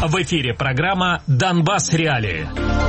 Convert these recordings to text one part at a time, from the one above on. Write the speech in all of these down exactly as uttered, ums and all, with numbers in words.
В эфире программа «Донбасс. Реалии».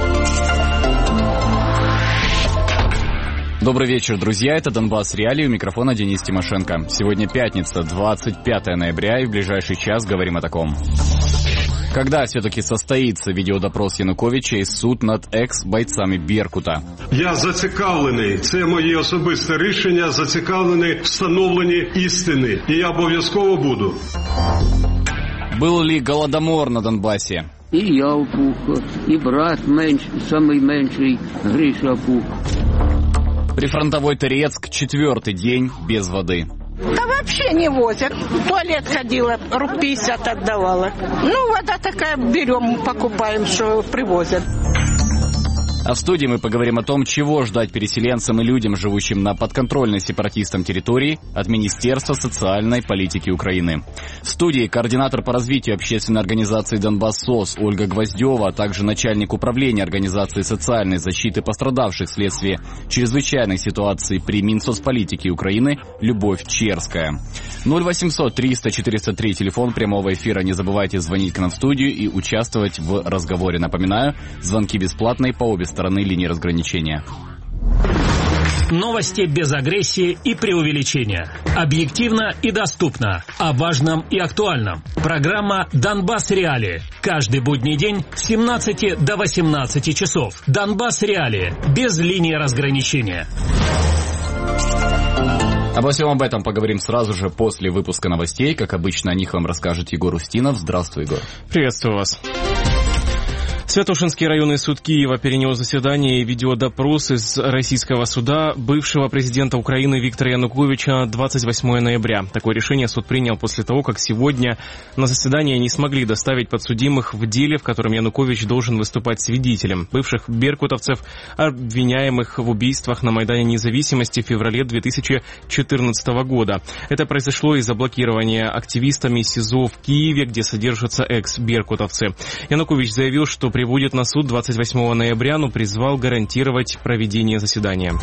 Добрый вечер, друзья. Это «Донбасс. Реалии». У микрофона Денис Тимошенко. Сегодня пятница, двадцать пятое ноября, и в ближайший час говорим о таком. Когда все-таки состоится видеодопрос Януковича і суд над екс-бойцами Беркута? Я зацікавлений, це моє особисте рішення, зацікавлений в встановленні істини. І я обов'язково буду. Был ли голодомор на Донбассе? И я опух, и брат меньш, самый меньший Гриша опух. Прифронтовой Торецк, четвертый день без воды. Да вообще не возят. В туалет ходила, рубль пятьдесят отдавала. Ну, вода такая, берем, покупаем, что привозят. А в студии мы поговорим о том, чего ждать переселенцам и людям, живущим на подконтрольной сепаратистам территории, от Министерства социальной политики Украины. В студии координатор по развитию общественной организации «Донбасс-СОС» Ольга Гвоздева, а также начальник управления организации социальной защиты пострадавших вследствие чрезвычайных ситуаций при Минсоцполитике Украины Любовь Черская. ноль восемьсот триста четыреста три, телефон прямого эфира. Не забывайте звонить к нам в студию и участвовать в разговоре. Напоминаю, звонки бесплатные по обе стороны линии разграничения. Новости без агрессии и преувеличения. Объективно и доступно. О важном и актуальном. Программа «Донбасс. Реалии». Каждый будний день с семнадцати до восемнадцати часов. «Донбасс. Реалии». Без линии разграничения. Обо всем об этом поговорим сразу же после выпуска новостей. Как обычно, о них вам расскажет Егор Устинов. Здравствуй, Егор. Приветствую вас. Святошинский районный суд Киева перенес заседание и видеодопрос из российского суда бывшего президента Украины Виктора Януковича на двадцать восьмое ноября. Такое решение суд принял после того, как сегодня на заседание не смогли доставить подсудимых в деле, в котором Янукович должен выступать свидетелем. Бывших беркутовцев, обвиняемых в убийствах на Майдане Независимости в феврале две тысячи четырнадцатого года. Это произошло из-за блокирования активистами СИЗО в Киеве, где содержатся экс-беркутовцы. Янукович заявил, что при Прибудет на суд двадцать восьмого ноября, но призвал гарантировать проведение заседания.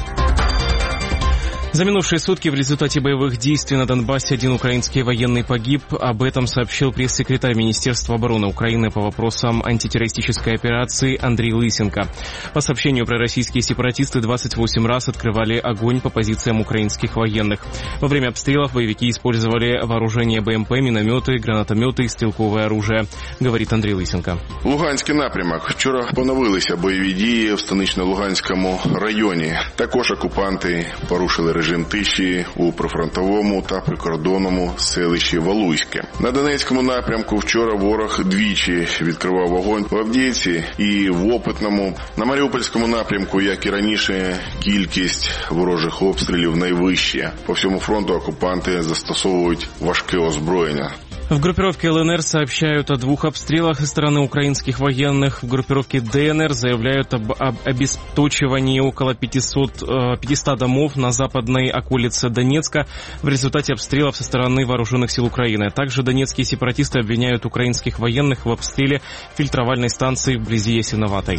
За минувшие сутки в результате боевых действий на Донбассе один украинский военный погиб. Об этом сообщил пресс-секретарь Министерства обороны Украины по вопросам антитеррористической операции Андрей Лысенко. По сообщению, пророссийские сепаратисты двадцать восемь раз открывали огонь по позициям украинских военных. Во время обстрелов боевики использовали вооружение БМП, минометы, гранатометы и стрілкове оружие, говорит Андрій Лисенко. Луганський напрямок. Вчора поновилися бойові дії в станично-Луганському районі. Також окупанти порушили режим тиші у прифронтовому та прикордонному селищі Валуйське. На Донецькому напрямку вчора ворог двічі відкривав вогонь в Авдіївці і в Опитному. На Маріупольському напрямку, як і раніше, кількість ворожих обстрілів найвища. По всьому фронту окупанти застосовують важке озброєння. В группировке ЛНР сообщают о двух обстрелах со стороны украинских военных. В группировке ДНР заявляют об, об обесточивании около пятисот, пятисот домов на западной околице Донецка в результате обстрелов со стороны вооруженных сил Украины. Также донецкие сепаратисты обвиняют украинских военных в обстреле фильтровальной станции вблизи Ясиноватой.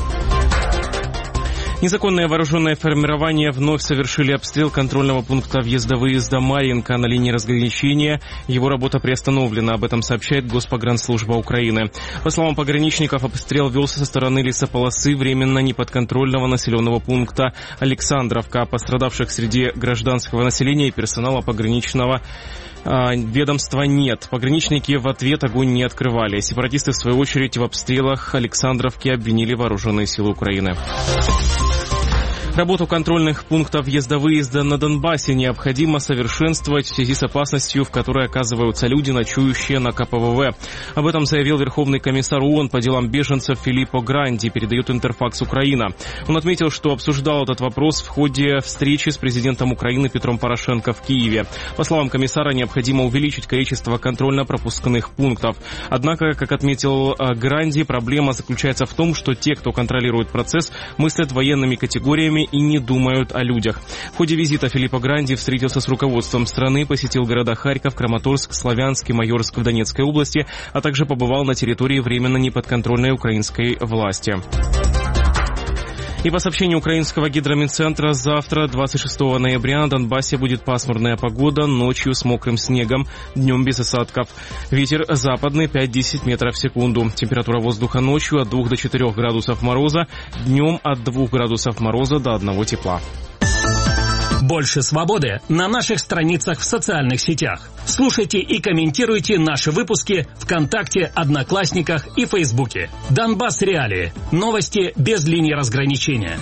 Незаконное вооруженное формирование вновь совершили обстрел контрольного пункта въезда-выезда Марьинка на линии разграничения. Его работа приостановлена, об этом сообщает Госпогранслужба Украины. По словам пограничников, обстрел велся со стороны лесополосы временно неподконтрольного населенного пункта Александровка. Пострадавших среди гражданского населения и персонала пограничного ведомства нет. Пограничники в ответ огонь не открывали. Сепаратисты, в свою очередь, в обстрелах Александровки обвинили вооруженные силы Украины. Работу контрольных пунктов въезда-выезда на Донбассе необходимо совершенствовать в связи с опасностью, в которой оказываются люди, ночующие на ка пэ вэ вэ. Об этом заявил Верховный комиссар ООН по делам беженцев Филиппо Гранди, передает Интерфакс Украина. Он отметил, что обсуждал этот вопрос в ходе встречи с президентом Украины Петром Порошенко в Киеве. По словам комиссара, необходимо увеличить количество контрольно-пропускных пунктов. Однако, как отметил Гранди, проблема заключается в том, что те, кто контролирует процесс, мыслят военными категориями и не думают о людях. В ходе визита Филиппо Гранди встретился с руководством страны, посетил города Харьков, Краматорск, Славянск и Майорск в Донецкой области, а также побывал на территории временно неподконтрольной украинской власти. И по сообщению украинского гидромедцентра, завтра, двадцать шестого ноября, на Донбассе будет пасмурная погода, ночью с мокрым снегом, днем без осадков. Ветер западный пять-десять метров в секунду. Температура воздуха ночью от двух до четырёх градусов мороза, днем от двух градусов мороза до одного тепла. Больше свободы на наших страницах в социальных сетях. Слушайте и комментируйте наши выпуски ВКонтакте, Одноклассниках и Фейсбуке. Донбасс Реалии. Новости без линии разграничения.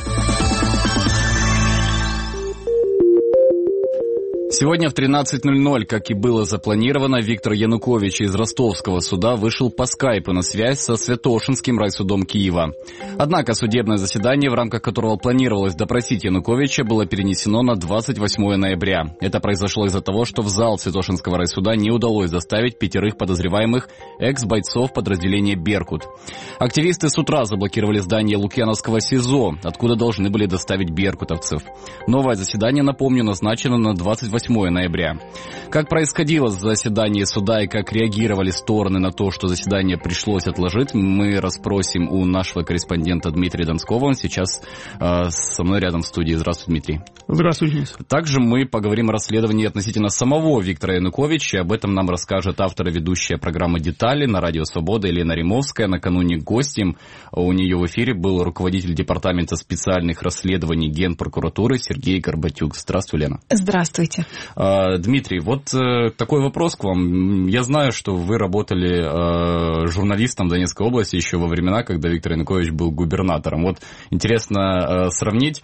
Сегодня в тринадцать ноль ноль, как и было запланировано, Виктор Янукович из Ростовского суда вышел по скайпу на связь со Святошинским райсудом Киева. Однако судебное заседание, в рамках которого планировалось допросить Януковича, было перенесено на двадцать восьмое ноября. Это произошло из-за того, что в зал Святошинского райсуда не удалось доставить пятерых подозреваемых экс-бойцов подразделения «Беркут». Активисты с утра заблокировали здание Лукьяновского СИЗО, откуда должны были доставить беркутовцев. Новое заседание, напомню, назначено на двадцать восьмое ноября. Как происходило заседание суда и как реагировали стороны на то, что заседание пришлось отложить, мы расспросим у нашего корреспондента Дмитрия Донского. Он сейчас э, со мной рядом в студии. Здравствуйте, Дмитрий. Здравствуйте. Также мы поговорим о расследовании относительно самого Виктора Януковича. Об этом нам расскажет автор и ведущая программы «Детали» на Радио Свобода Елена Римовская. Накануне гостем у нее в эфире был руководитель департамента специальных расследований Генпрокуратуры Сергей Горбатюк. Здравствуй, Лена. Здравствуйте. Дмитрий, вот такой вопрос к вам. Я знаю, что вы работали журналистом в Донецкой области еще во времена, когда Виктор Янукович был губернатором. Вот интересно сравнить,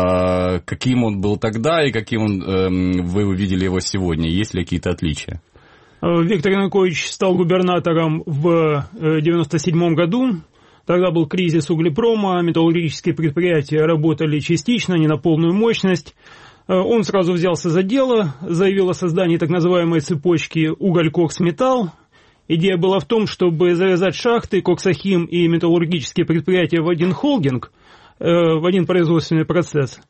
каким он был тогда и каким он, вы увидели его сегодня. Есть ли какие-то отличия? Виктор Янукович стал губернатором в девяносто седьмом году. Тогда был кризис углепрома, металлургические предприятия работали частично, не на полную мощность. Он сразу взялся за дело, заявил о создании так называемой цепочки уголь-кокс-металл. Идея была в том, чтобы завязать шахты, коксохим и металлургические предприятия в один холдинг, в один производственный процесс.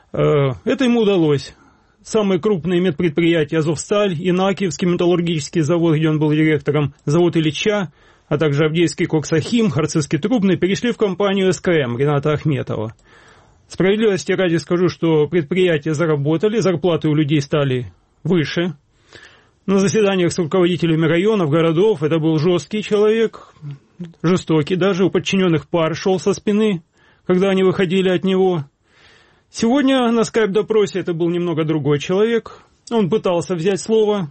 Это ему удалось. Самые крупные медпредприятия «Азовсталь», Инакиевский металлургический завод, где он был директором, завод Ильича, а также Авдеевский коксохим, Харцевский трубный, перешли в компанию эс ка эм Рената Ахметова. Справедливости ради скажу, что предприятия заработали, зарплаты у людей стали выше. На заседаниях с руководителями районов, городов это был жесткий человек, жестокий даже, у подчиненных пар шел со спины, когда они выходили от него. Сегодня на скайп-допросе это был немного другой человек. Он пытался взять слово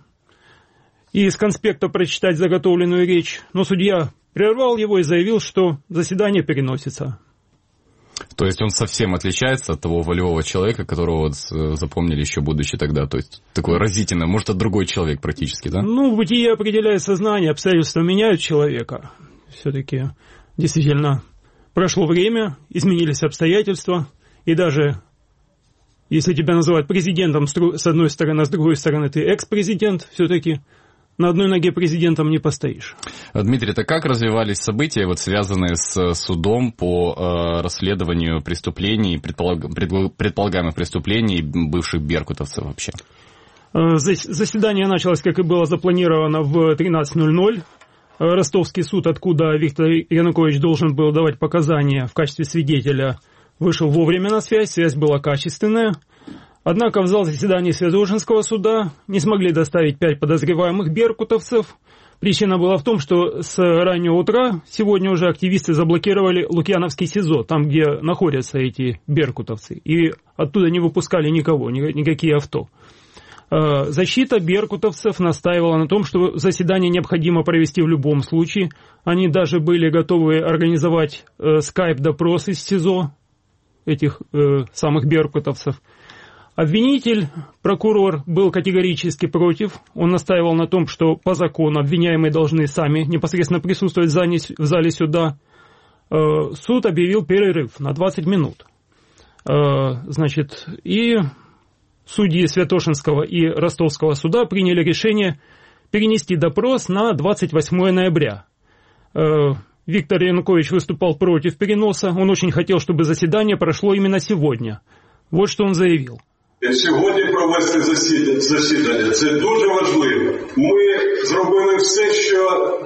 и из конспекта прочитать заготовленную речь, но судья прервал его и заявил, что заседание переносится. То есть он совсем отличается от того волевого человека, которого вот запомнили еще будучи тогда. То есть такое разительное, может, это другой человек практически, да? Ну, бытие определяет сознание, обстоятельства меняют человека. Все-таки действительно прошло время, изменились обстоятельства. И даже если тебя называют президентом с одной стороны, а с другой стороны ты экс-президент, все-таки на одной ноге президентом не постоишь. Дмитрий, это как развивались события, вот, связанные с судом по э, расследованию преступлений, предполаг... предполагаемых преступлений бывших беркутовцев вообще? Заседание началось, как и было запланировано, в тринадцать ноль ноль. Ростовский суд, откуда Виктор Янукович должен был давать показания в качестве свидетеля, вышел вовремя на связь, связь была качественная. Однако в зал заседаний Святошинского суда не смогли доставить пять подозреваемых беркутовцев. Причина была в том, что с раннего утра сегодня уже активисты заблокировали Лукьяновский СИЗО, там, где находятся эти беркутовцы, и оттуда не выпускали никого, никакие авто. Защита беркутовцев настаивала на том, что заседание необходимо провести в любом случае. Они даже были готовы организовать скайп-допрос из СИЗО этих самых беркутовцев. Обвинитель, прокурор, был категорически против. Он настаивал на том, что по закону обвиняемые должны сами непосредственно присутствовать в зале суда. Суд объявил перерыв на двадцать минут. Значит, и судьи Святошинского и Ростовского суда приняли решение перенести допрос на двадцать восьмое ноября. Виктор Янукович выступал против переноса. Он очень хотел, чтобы заседание прошло именно сегодня. Вот что он заявил. Сьогодні провести засідання, це дуже важливо. Ми зробили все, що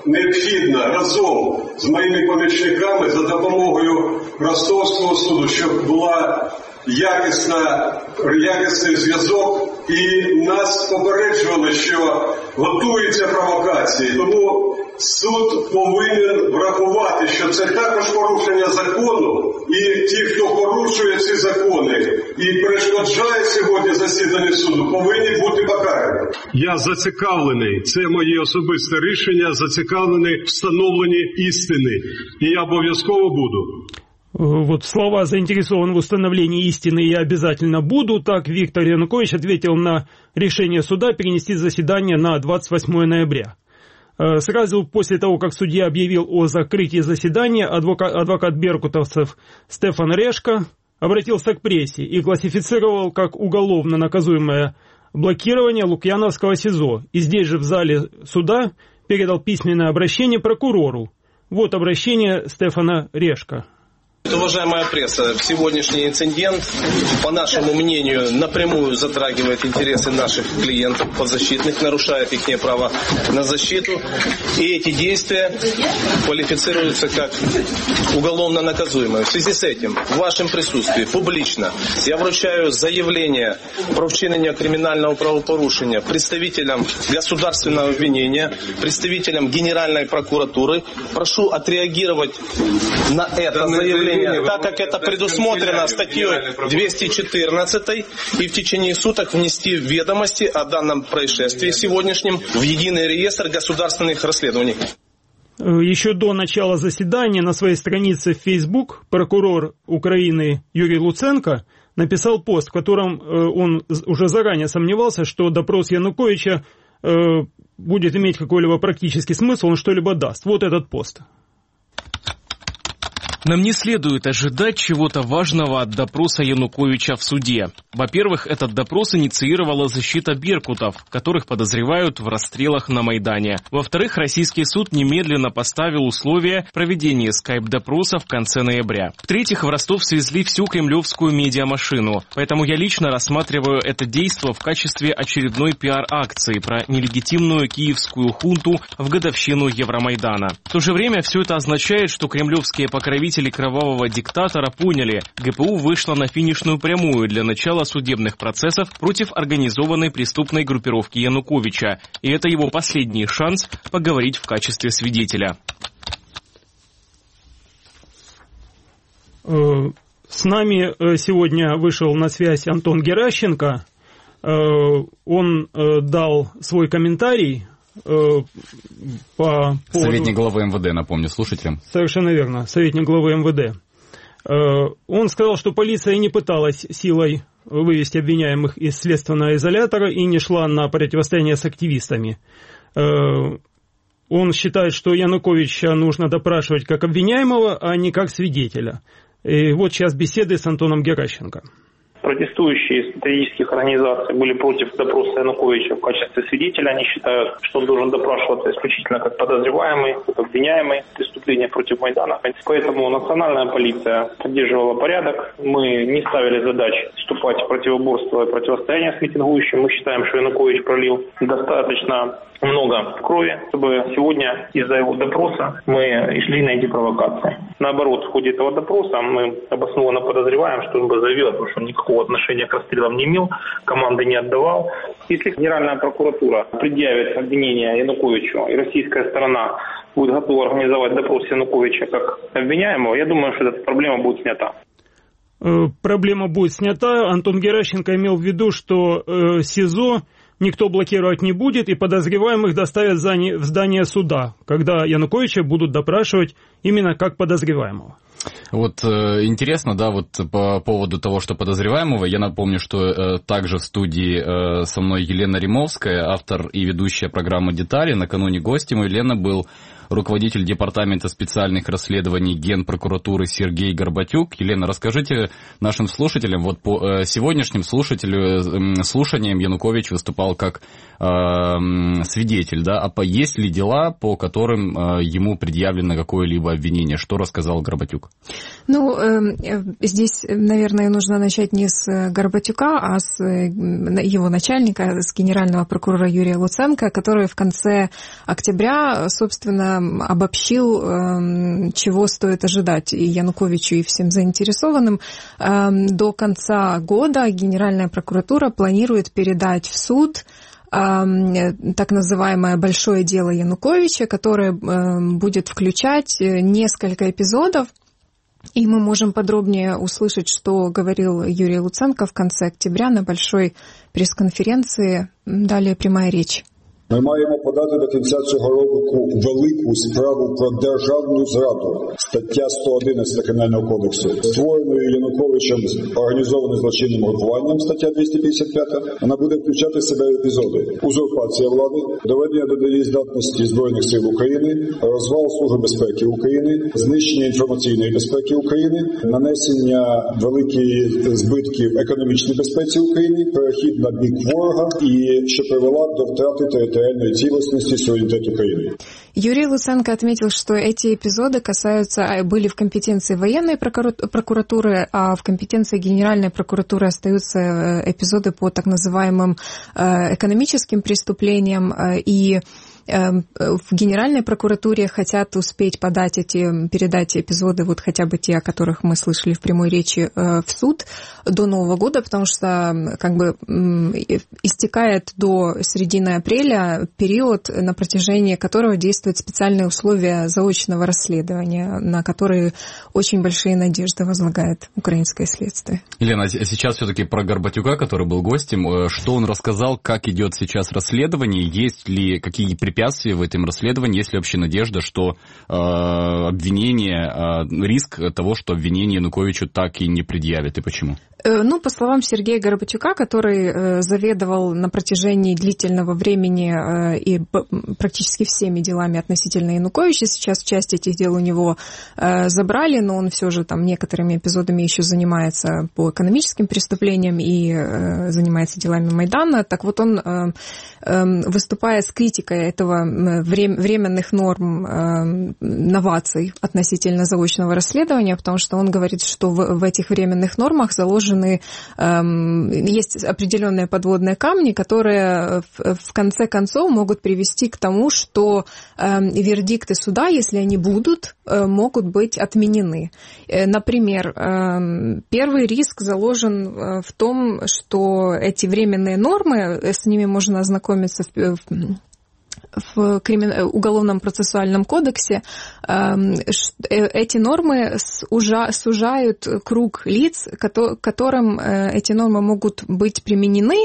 необхідно разом з моїми помічниками за допомогою Ростовського суду, щоб була якісна, якісний зв'язок, і нас попереджували, що готуються провокації. Тому суд повинен врахувати, що це також порушення закону, і ті, хто порушує ці закони і перешкоджає сьогодні засіданню суду, повинні бути покарані. Я зацікавлений, це моє особисте рішення, зацікавлений в встановленні істини, і я обов'язково буду. Вот слова «заинтересован в установлении истины я обязательно буду». Так Виктор Янукович ответил на решение суда перенести заседание на двадцать восьмое ноября. Сразу после того, как судья объявил о закрытии заседания, адвокат, адвокат беркутовцев Стефан Решка обратился к прессе и классифицировал как уголовно наказуемое блокирование Лукьяновского СИЗО. И здесь же в зале суда передал письменное обращение прокурору. Вот обращение Стефана Решка. Уважаемая пресса, сегодняшний инцидент, по нашему мнению, напрямую затрагивает интересы наших клиентов, подзащитных, нарушает их право на защиту. И эти действия квалифицируются как уголовно наказуемые. В связи с этим, в вашем присутствии, публично, я вручаю заявление про вчинение криминального правопорушения представителям государственного обвинения, представителям Генеральной прокуратуры. Прошу отреагировать на это заявление, так как это предусмотрено статьей двести четырнадцать, и в течение суток внести ведомости о данном происшествии сегодняшнем в единый реестр государственных расследований. Еще до начала заседания на своей странице в Facebook прокурор Украины Юрий Луценко написал пост, в котором он уже заранее сомневался, что допрос Януковича будет иметь какой-либо практический смысл, он что-либо даст. Вот этот пост. Нам не следует ожидать чего-то важного от допроса Януковича в суде. Во-первых, этот допрос инициировала защита беркутов, которых подозревают в расстрелах на Майдане. Во-вторых, российский суд немедленно поставил условия проведения скайп-допроса в конце ноября. В-третьих, в Ростов свезли всю кремлевскую медиамашину. Поэтому я лично рассматриваю это действо в качестве очередной пиар-акции про нелегитимную киевскую хунту в годовщину Евромайдана. В то же время все это означает, что кремлевские покровители кровавого диктатора поняли, ГПУ вышла на финишную прямую для начала судебных процессов против организованной преступной группировки Януковича, и это его последний шанс поговорить в качестве свидетеля. С нами сегодня вышел на связь Антон Геращенко. Он дал свой комментарий по поводу... Советник главы МВД, напомню слушателям. Совершенно верно, советник главы МВД. Он сказал, что полиция не пыталась силой вывести обвиняемых из следственного изолятора и не шла на противостояние с активистами. Он считает, что Януковича нужно допрашивать как обвиняемого, а не как свидетеля. И вот сейчас беседы с Антоном Геращенко. Протестующие из стратегических организаций были против допроса Януковича в качестве свидетеля. Они считают, что он должен допрашиваться исключительно как подозреваемый, как обвиняемый в преступлениях против Майдана. Поэтому национальная полиция поддерживала порядок. Мы не ставили задач вступать в противоборство и противостояние с митингующим. Мы считаем, что Янукович пролил достаточно много крови, чтобы сегодня из-за его допроса мы шли на эти провокации. Наоборот, в ходе этого допроса мы обоснованно подозреваем, что он бы заявил, потому что он никакого отношения к расстрелам не имел, команды не отдавал. Если Генеральная прокуратура предъявит обвинение Януковичу, и российская сторона будет готова организовать допрос Януковича как обвиняемого, я думаю, что эта проблема будет снята. Проблема будет снята. Антон Геращенко имел в виду, что э, СИЗО никто блокировать не будет, и подозреваемых доставят в здание суда, когда Януковича будут допрашивать именно как подозреваемого. Вот э, интересно, да, вот по поводу того, что подозреваемого, я напомню, что э, также в студии э, со мной Елена Римовская, автор и ведущая программы «Детали». Накануне гостем у Елены был руководитель департамента специальных расследований Генпрокуратуры Сергей Горбатюк. Елена, расскажите нашим слушателям, вот по э, сегодняшним слушателю, э, слушаниям Янукович выступал как э, свидетель, да, а по, есть ли дела, по которым э, ему предъявлено какое-либо обвинение? Что рассказал Горбатюк? Ну, э, здесь, наверное, нужно начать не с Горбатюка, а с э, его начальника, с генерального прокурора Юрия Луценко, который в конце октября, собственно, подробно обобщил, чего стоит ожидать и Януковичу, и всем заинтересованным. До конца года Генеральная прокуратура планирует передать в суд так называемое «большое дело Януковича», которое будет включать несколько эпизодов. И мы можем подробнее услышать, что говорил Юрий Луценко в конце октября на большой пресс-конференции. Далее прямая речь. Ми маємо подати до кінця цього року велику справу про державну зраду, стаття сто одинадцять Кримінального кодексу, створеною Януковичем організованим злочинним групуванням, стаття двісті п'ятдесят п'ять. Вона буде включати в себе епізоди: узурпація влади, доведення до недієздатності Збройних сил України, розвал Служби безпеки України, знищення інформаційної безпеки України, нанесення великих збитків економічній безпеці України, перехід на бік ворога і що привела до втрати території целостности, суверенитет Украины. Юрий Луценко отметил, что эти эпизоды касаются, были в компетенции военной прокуратуры, а в компетенции Генеральной прокуратуры остаются эпизоды по так называемым экономическим преступлениям, и в Генеральной прокуратуре хотят успеть подать эти, передать эпизоды, вот хотя бы те, о которых мы слышали в прямой речи, в суд до Нового года, потому что как бы истекает до середины апреля период, на протяжении которого действуют специальные условия заочного расследования, на которые очень большие надежды возлагает украинское следствие. Елена, сейчас все-таки про Горбатюка, который был гостем. Что он рассказал, как идет сейчас расследование, есть ли какие препятствия в этом расследовании, есть ли вообще надежда, что э, обвинение, э, риск того, что обвинение Януковичу так и не предъявят, и почему? Ну, по словам Сергея Горбатюка, который заведовал на протяжении длительного времени и практически всеми делами относительно Януковича, сейчас часть этих дел у него забрали, но он все же там некоторыми эпизодами еще занимается по экономическим преступлениям и занимается делами Майдана. Так вот, он, выступая с критикой этого временных норм новаций относительно заочного расследования, потому что он говорит, что в этих временных нормах заложено есть определенные подводные камни, которые в конце концов могут привести к тому, что вердикты суда, если они будут, могут быть отменены. Например, первый риск заложен в том, что эти временные нормы, с ними можно ознакомиться в в Уголовном процессуальном кодексе, эти нормы сужают круг лиц, которым эти нормы могут быть применены.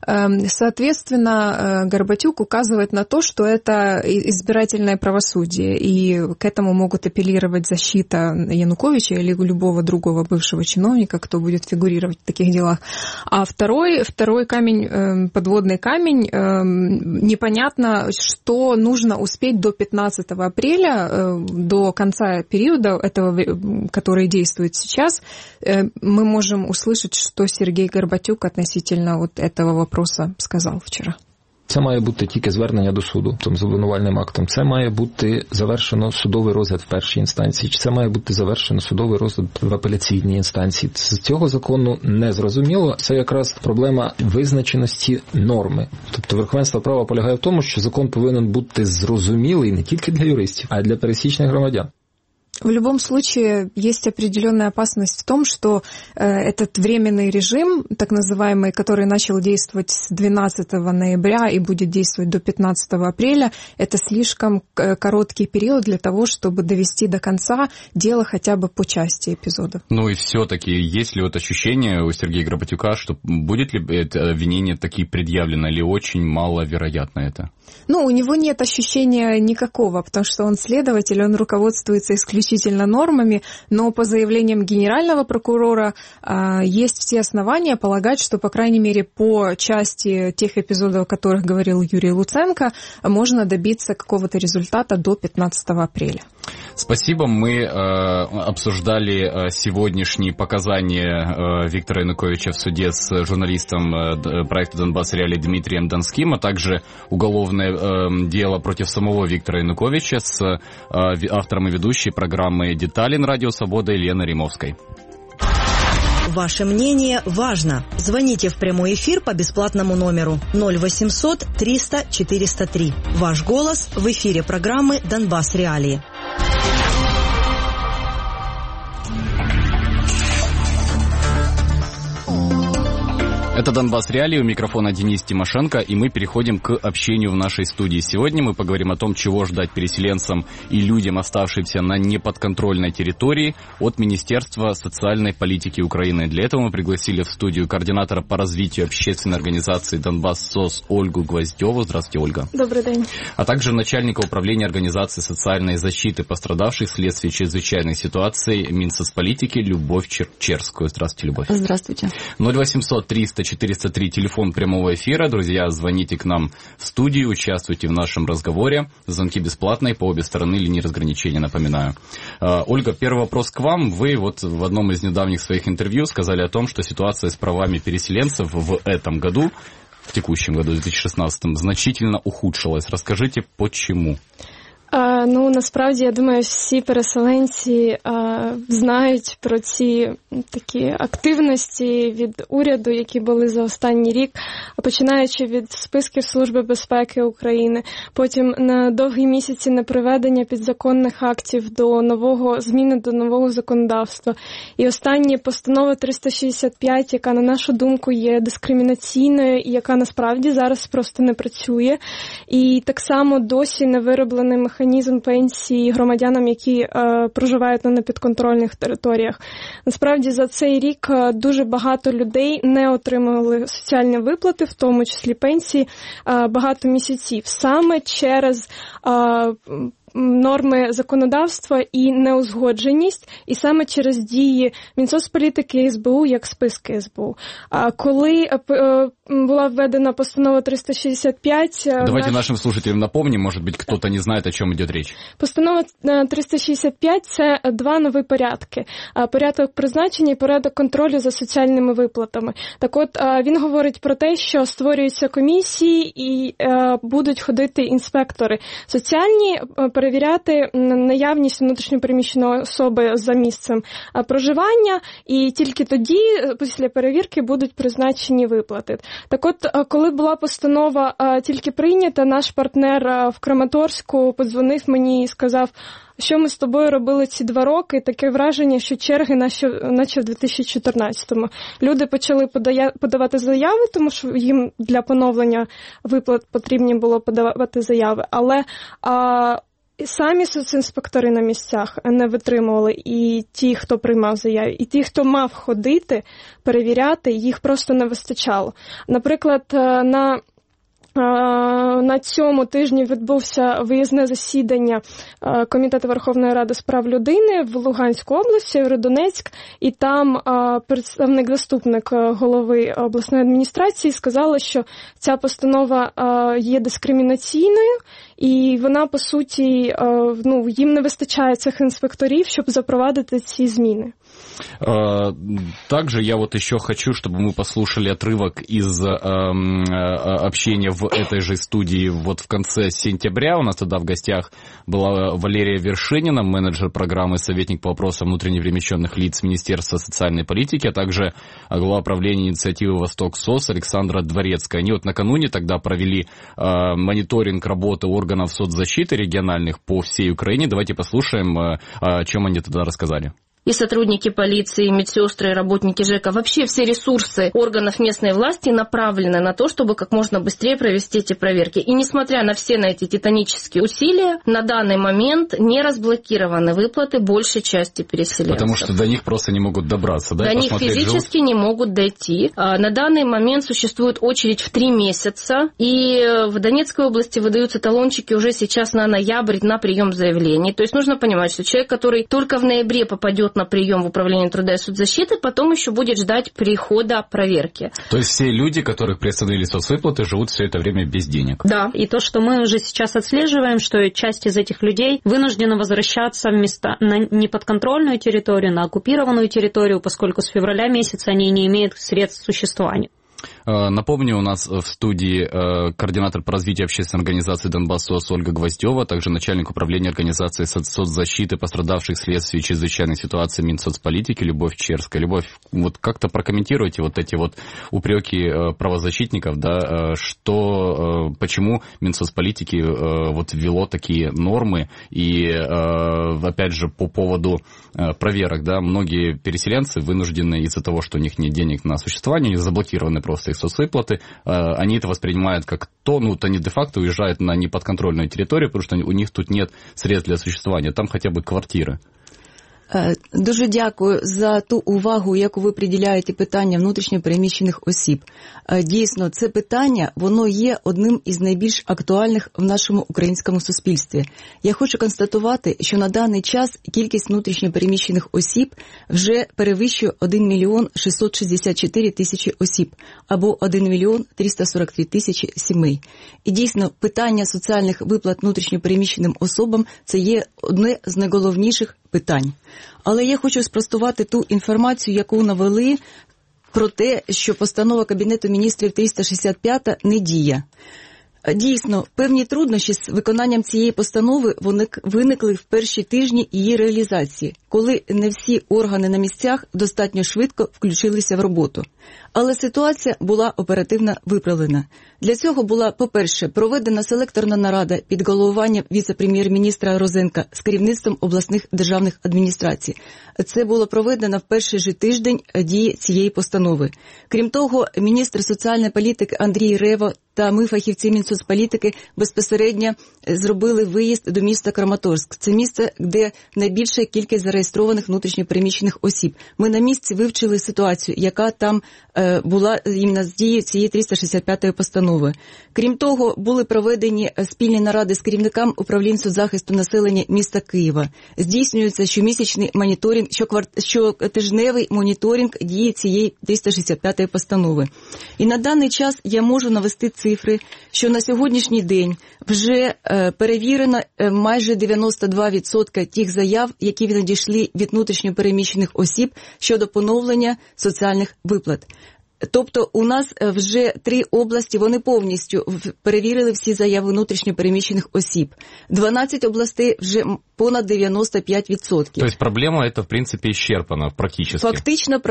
Соответственно, Горбатюк указывает на то, что это избирательное правосудие, и к этому могут апеллировать защита Януковича или любого другого бывшего чиновника, кто будет фигурировать в таких делах. А второй, второй камень, подводный камень, непонятно, что нужно успеть до пятнадцатого апреля, до конца периода, этого, который действует сейчас. Мы можем услышать, что Сергей Горбатюк относительно вот этого вопроса сказав вчора. Це має бути тільки звернення до суду цим обвинувальним актом. Це має бути завершено судовий розгляд в першій інстанції. Чи це має бути завершено судовий розгляд в апеляційній інстанції. З цього закону не зрозуміло. Це якраз проблема визначеності норми. Тобто верховенство права полягає в тому, що закон повинен бути зрозумілий не тільки для юристів, а й для пересічних громадян. В любом случае, есть определенная опасность в том, что э, этот временный режим, так называемый, который начал действовать с двенадцатого ноября и будет действовать до пятнадцатого апреля, это слишком короткий период для того, чтобы довести до конца дело хотя бы по части эпизодов. Ну и все-таки, есть ли вот ощущение у Сергея Горбатюка, что будет ли это обвинение таки предъявлено, или очень маловероятно это? Ну, у него нет ощущения никакого, потому что он следователь, он руководствуется исключительно нормами, но по заявлениям генерального прокурора э, есть все основания полагать, что, по крайней мере, по части тех эпизодов, о которых говорил Юрий Луценко, можно добиться какого-то результата до пятнадцатого апреля. Спасибо. Мы э, обсуждали э, сегодняшние показания э, Виктора Януковича в суде с журналистом э, проекта «Донбасс Реалии» Дмитрием Донским, а также уголовное э, дело против самого Виктора Януковича с э, автором и ведущей программы «Детали» на Радио Свобода Еленой Римовской. Ваше мнение важно. Звоните в прямой эфир по бесплатному номеру ноль восемьсот триста четыреста три. Ваш голос в эфире программы «Донбасс Реалии». Это «Донбасс Реалии», у микрофона Денис Тимошенко, и мы переходим к общению в нашей студии. Сегодня мы поговорим о том, чего ждать переселенцам и людям, оставшимся на неподконтрольной территории, от Министерства социальной политики Украины. Для этого мы пригласили в студию координатора по развитию общественной организации «Донбасс СОС» Ольгу Гвоздеву. Здравствуйте, Ольга. Добрый день. А также начальника управления организации социальной защиты пострадавших вследствие чрезвычайной ситуации Минсоцполитики Любовь Черчерскую. Здравствуйте, Любовь. Здравствуйте. ноль восемьсот триста четыреста три, телефон прямого эфира. Друзья, звоните к нам в студию, участвуйте в нашем разговоре. Звонки бесплатные, по обе стороны линии разграничения, напоминаю. Ольга, первый вопрос к вам. Вы вот в одном из недавних своих интервью сказали о том, что ситуация с правами переселенцев в этом году, в текущем году, в дві тисячі шістнадцятому, значительно ухудшилась. Расскажите, почему? А, ну, насправді, я думаю, всі переселенці а, знають про ці такі активності від уряду, які були за останній рік, починаючи від списків Служби безпеки України, потім на довгі місяці неприведення підзаконних актів до нового, зміни до нового законодавства. І остання постанова триста шістдесят п'ять, яка, на нашу думку, є дискримінаційною і яка насправді зараз просто не працює. І так само досі не вироблений механізм механізм пенсії громадянам, які е, проживають на непідконтрольних територіях. Насправді, за цей рік е, дуже багато людей не отримали соціальні виплати, в тому числі пенсії, е, багато місяців. Саме через е, норми законодавства і неузгодженість, і саме через дії Мінсоцполітики і ес бе у як списки ес бе у. А коли була введена постанова триста шістдесят п'ять... Давайте наш... нашим слушателям напомним, может быть, кто-то не знает, о чем идет речь. Постанова триста шістдесят п'ять – це два нові порядки. Порядок призначення і порядок контролю за соціальними виплатами. Так от, він говорить про те, що створюються комісії і будуть ходити інспектори соціальні, перевіряти наявність внутрішньопереміщеної особи за місцем проживання, і тільки тоді, після перевірки, будуть призначені виплати. Так от, коли була постанова тільки прийнята, наш партнер в Краматорську подзвонив мені і сказав, що ми з тобою робили ці два роки, таке враження, що черги наче, наче в дві тисячі чотирнадцятому. Люди почали подая, подавати заяви, тому що їм для поновлення виплат потрібно було подавати заяви, але а, самі соцінспектори на місцях не витримували, і ті, хто приймав заяви, і ті, хто мав ходити, перевіряти, їх просто не вистачало. Наприклад, на На цьому тижні відбувся виїзне засідання Комітету Верховної Ради з прав людини в Луганську область, Сєвєродонецьк, і там представник-заступник голови обласної адміністрації сказала, що ця постанова є дискримінаційною, і вона, по суті, ну, їм не вистачає цих інспекторів, щоб запровадити ці зміни. Также я вот еще хочу, чтобы мы послушали отрывок из э, общения в этой же студии вот в конце сентября. У нас тогда в гостях была Валерия Вершинина, менеджер программы «Советник по вопросам внутренне перемещенных лиц Министерства социальной политики», а также глава правления инициативы «Восток СОС» Александра Дворецкая. Они вот накануне тогда провели э, мониторинг работы органов соцзащиты региональных по всей Украине. Давайте послушаем, э, о чем они тогда рассказали. И сотрудники полиции, и медсестры, и работники ЖЭКа, вообще все ресурсы органов местной власти направлены на то, чтобы как можно быстрее провести эти проверки. И несмотря на все на эти титанические усилия, на данный момент не разблокированы выплаты большей части переселенцев. Потому что до них просто не могут добраться, да? До них физически живут? Не могут дойти. На данный момент существует очередь в три месяца, и в Донецкой области выдаются талончики уже сейчас на ноябрь на прием заявлений. То есть нужно понимать, что человек, который только в ноябре попадет на прием в управление труда и соцзащиты, потом еще будет ждать прихода проверки. То есть все люди, которых приостановили соцвыплаты, живут все это время без денег? Да. И то, что мы уже сейчас отслеживаем, что часть из этих людей вынуждена возвращаться в места на неподконтрольную территорию, на оккупированную территорию, поскольку с февраля месяца они не имеют средств к существованию. Напомню, у нас в студии координатор по развитию общественной организации «Донбасс-СОС» Ольга Гвоздева, также начальник управления организации соцзащиты пострадавших вследствие чрезвычайной ситуации Минсоцполитики Любовь Черская. Любовь, вот как-то прокомментируйте вот эти вот упреки правозащитников, да, что, почему Минсоцполитики вот ввело такие нормы, и опять же по поводу проверок, да, многие переселенцы вынуждены из-за того, что у них нет денег на существование, заблокированы просто их соцвыплаты, они это воспринимают как то, ну, то они де-факто уезжают на неподконтрольную территорию, потому что у них тут нет средств для существования, там хотя бы квартиры. Дуже дякую за ту увагу, яку ви приділяєте питання внутрішньо переміщених осіб. Дійсно, це питання, воно є одним із найбільш актуальних в нашому українському суспільстві. Я хочу констатувати, що на даний час кількість внутрішньо переміщених осіб вже перевищує один мільйон шістсот шістдесят чотири тисячі осіб, або один мільйон триста сорок три тисячі сімей. І дійсно, питання соціальних виплат внутрішньо переміщеним особам – це є одне з найголовніших питань. Але я хочу спростувати ту інформацію, яку навели про те, що постанова Кабінету міністрів триста шістдесят п'ять не діє. Дійсно, певні труднощі з виконанням цієї постанови виникли в перші тижні її реалізації, коли не всі органи на місцях достатньо швидко включилися в роботу. Але ситуація була оперативно виправлена. Для цього була, по-перше, проведена селекторна нарада під головуванням віце-прем'єр-міністра Розенка з керівництвом обласних державних адміністрацій. Це було проведено в перший же тиждень дії цієї постанови. Крім того, міністр соціальної політики Андрій Рева та ми, фахівці Мінсоцполітики, безпосередньо зробили виїзд до міста Краматорськ. Це місце, де найбільша кількість зареєстрованих внутрішньопереміщених осіб. Ми на місці вивчили ситуацію, яка там е, була іменно з дією цієї триста шістдесят п'ятої постанови. Крім того, були проведені спільні наради з керівниками управлінь соцзахисту населення міста Києва. Здійснюється щомісячний моніторинг, щотижневий моніторинг дії цієї триста шістдесят п'ятої постанови. І на даний час я можу навести цифри, що на сьогоднішній день вже е, перевірено е, майже дев'яносто два відсотки тих заяв, які надійшли від внутрішньопереміщених осіб щодо поновлення соціальних виплат. Тобто у нас вже три області, вони повністю перевірили всі заяви внутрішньопереміщених осіб. дванадцять областей вже понад дев'яносто п'ять відсотків. Тобто проблема це, в принципі, ісчерпана практично? Фактично,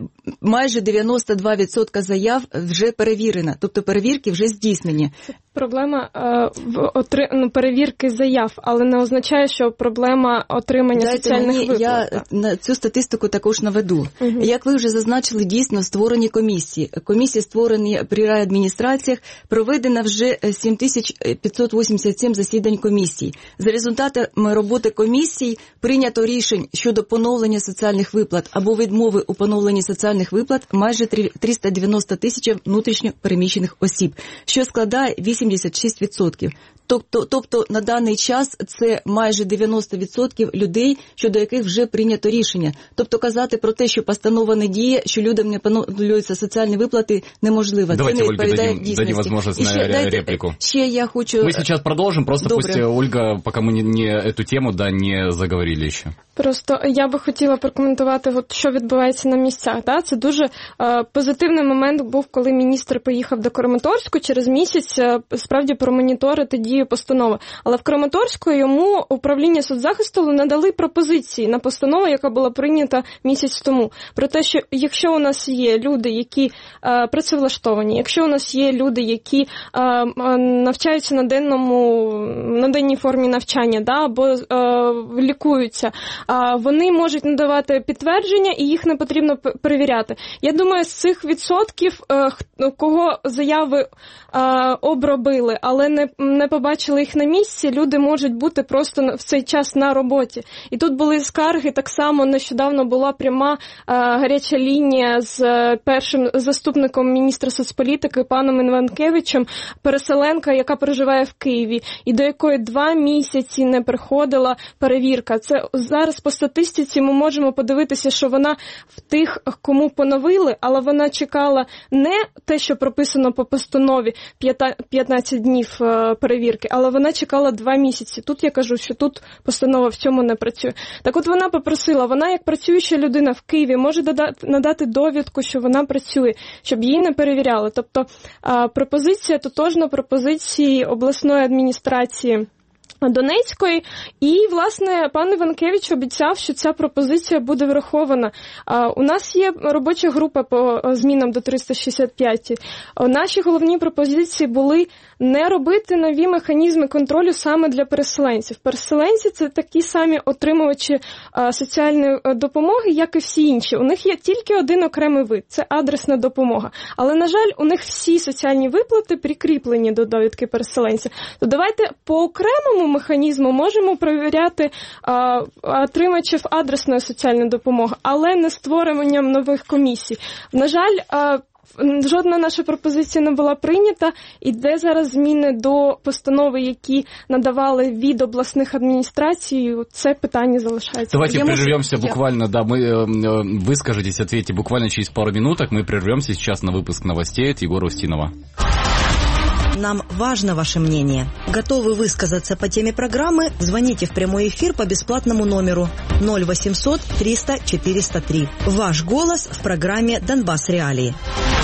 майже дев'яносто два відсотки заяв вже перевірено, тобто перевірки вже здійснені. Проблема е, в отри... ну, перевірки заяв, але не означає, що проблема отримання Дайте соціальних мені, виплат. Я на цю статистику також наведу. Угу. Як ви вже зазначили, дійсно створені комісії. Комісії створені при райадміністраціях, проведено вже сім тисяч п'ятсот вісімдесят сім засідань комісій. За результатами роботи комісій прийнято рішень щодо поновлення соціальних виплат або відмови у поновленні соціальних виплат майже триста дев'яносто тисяч внутрішньо переміщених осіб, що складає вісімдесят шість відсотків. Тобто, тобто на даний час це майже дев'яносто відсотків людей, щодо яких вже прийнято рішення. Тобто казати про те, що постанова не діє, що людям не поновлюються соціальні виплати, неможливо. Давайте, це не Ольга, відповідає дадим, дійсності. дадим возможность І ще, на дайте, реплику. Ще я хочу... Мы сейчас продолжим, просто Добре. пусть Ольга, пока мы не, не эту тему, да, не заговорили еще. Просто я би хотіла прокоментувати, от, що відбувається на місцях. Да? Це дуже е, позитивний момент був, коли міністр поїхав до Краматорську, через місяць е, справді промоніторити дію постанови. Але в Краматорську йому управління соцзахисту надали пропозиції на постанову, яка була прийнята місяць тому. Про те, що якщо у нас є люди, які е, працевлаштовані, якщо у нас є люди, які е, навчаються на денному, на денній формі навчання, да, або е, лікуються, вони можуть надавати підтвердження і їх не потрібно перевіряти. Я думаю, з цих відсотків, кого заяви обробили, але не, не побачили їх на місці, люди можуть бути просто в цей час на роботі. І тут були скарги, так само нещодавно була пряма гаряча лінія з першим заступником міністра соцполітики паном Іванкевичем, переселенка, яка проживає в Києві, і до якої два місяці не приходила перевірка. Це зараз по статистиці ми можемо подивитися, що вона в тих, кому поновили, але вона чекала не те, що прописано по постанові п'ятнадцять днів перевірки, перевірки, але вона чекала два місяці. Тут я кажу, що тут постанова в цьому не працює. Так от вона попросила, вона як працююча людина в Києві може надати довідку, що вона працює, щоб її не перевіряли. Тобто пропозиція тотожна пропозиції обласної адміністрації Донецької, і, власне, пан Іванкевич обіцяв, що ця пропозиція буде врахована. У нас є робоча група по змінам до триста шістдесят п'ять. Наші головні пропозиції були не робити нові механізми контролю саме для переселенців. Переселенці – це такі самі отримувачі соціальної допомоги, як і всі інші. У них є тільки один окремий вид – це адресна допомога. Але, на жаль, у них всі соціальні виплати прикріплені до довідки переселенця. То давайте по окремому механізму можемо перевіряти а, отримачів адресної соціальної допомоги, але не створенням нових комісій. На жаль, а, жодна наша пропозиція не була прийнята. Іде зараз зміни до постанови, які надавали від обласних адміністрацій. Це питання залишається. Давайте Я прервемся можу... буквально, да, мы э, выскажитесь, ответьте буквально через пару минуток. Мы прервемся сейчас на выпуск новостей от Егора Устинова. Нам важно ваше мнение. Готовы высказаться по теме программы? Звоните в прямой эфир по бесплатному номеру ноль восемьсот триста четыреста три. Ваш голос в программе «Донбасс Реалии».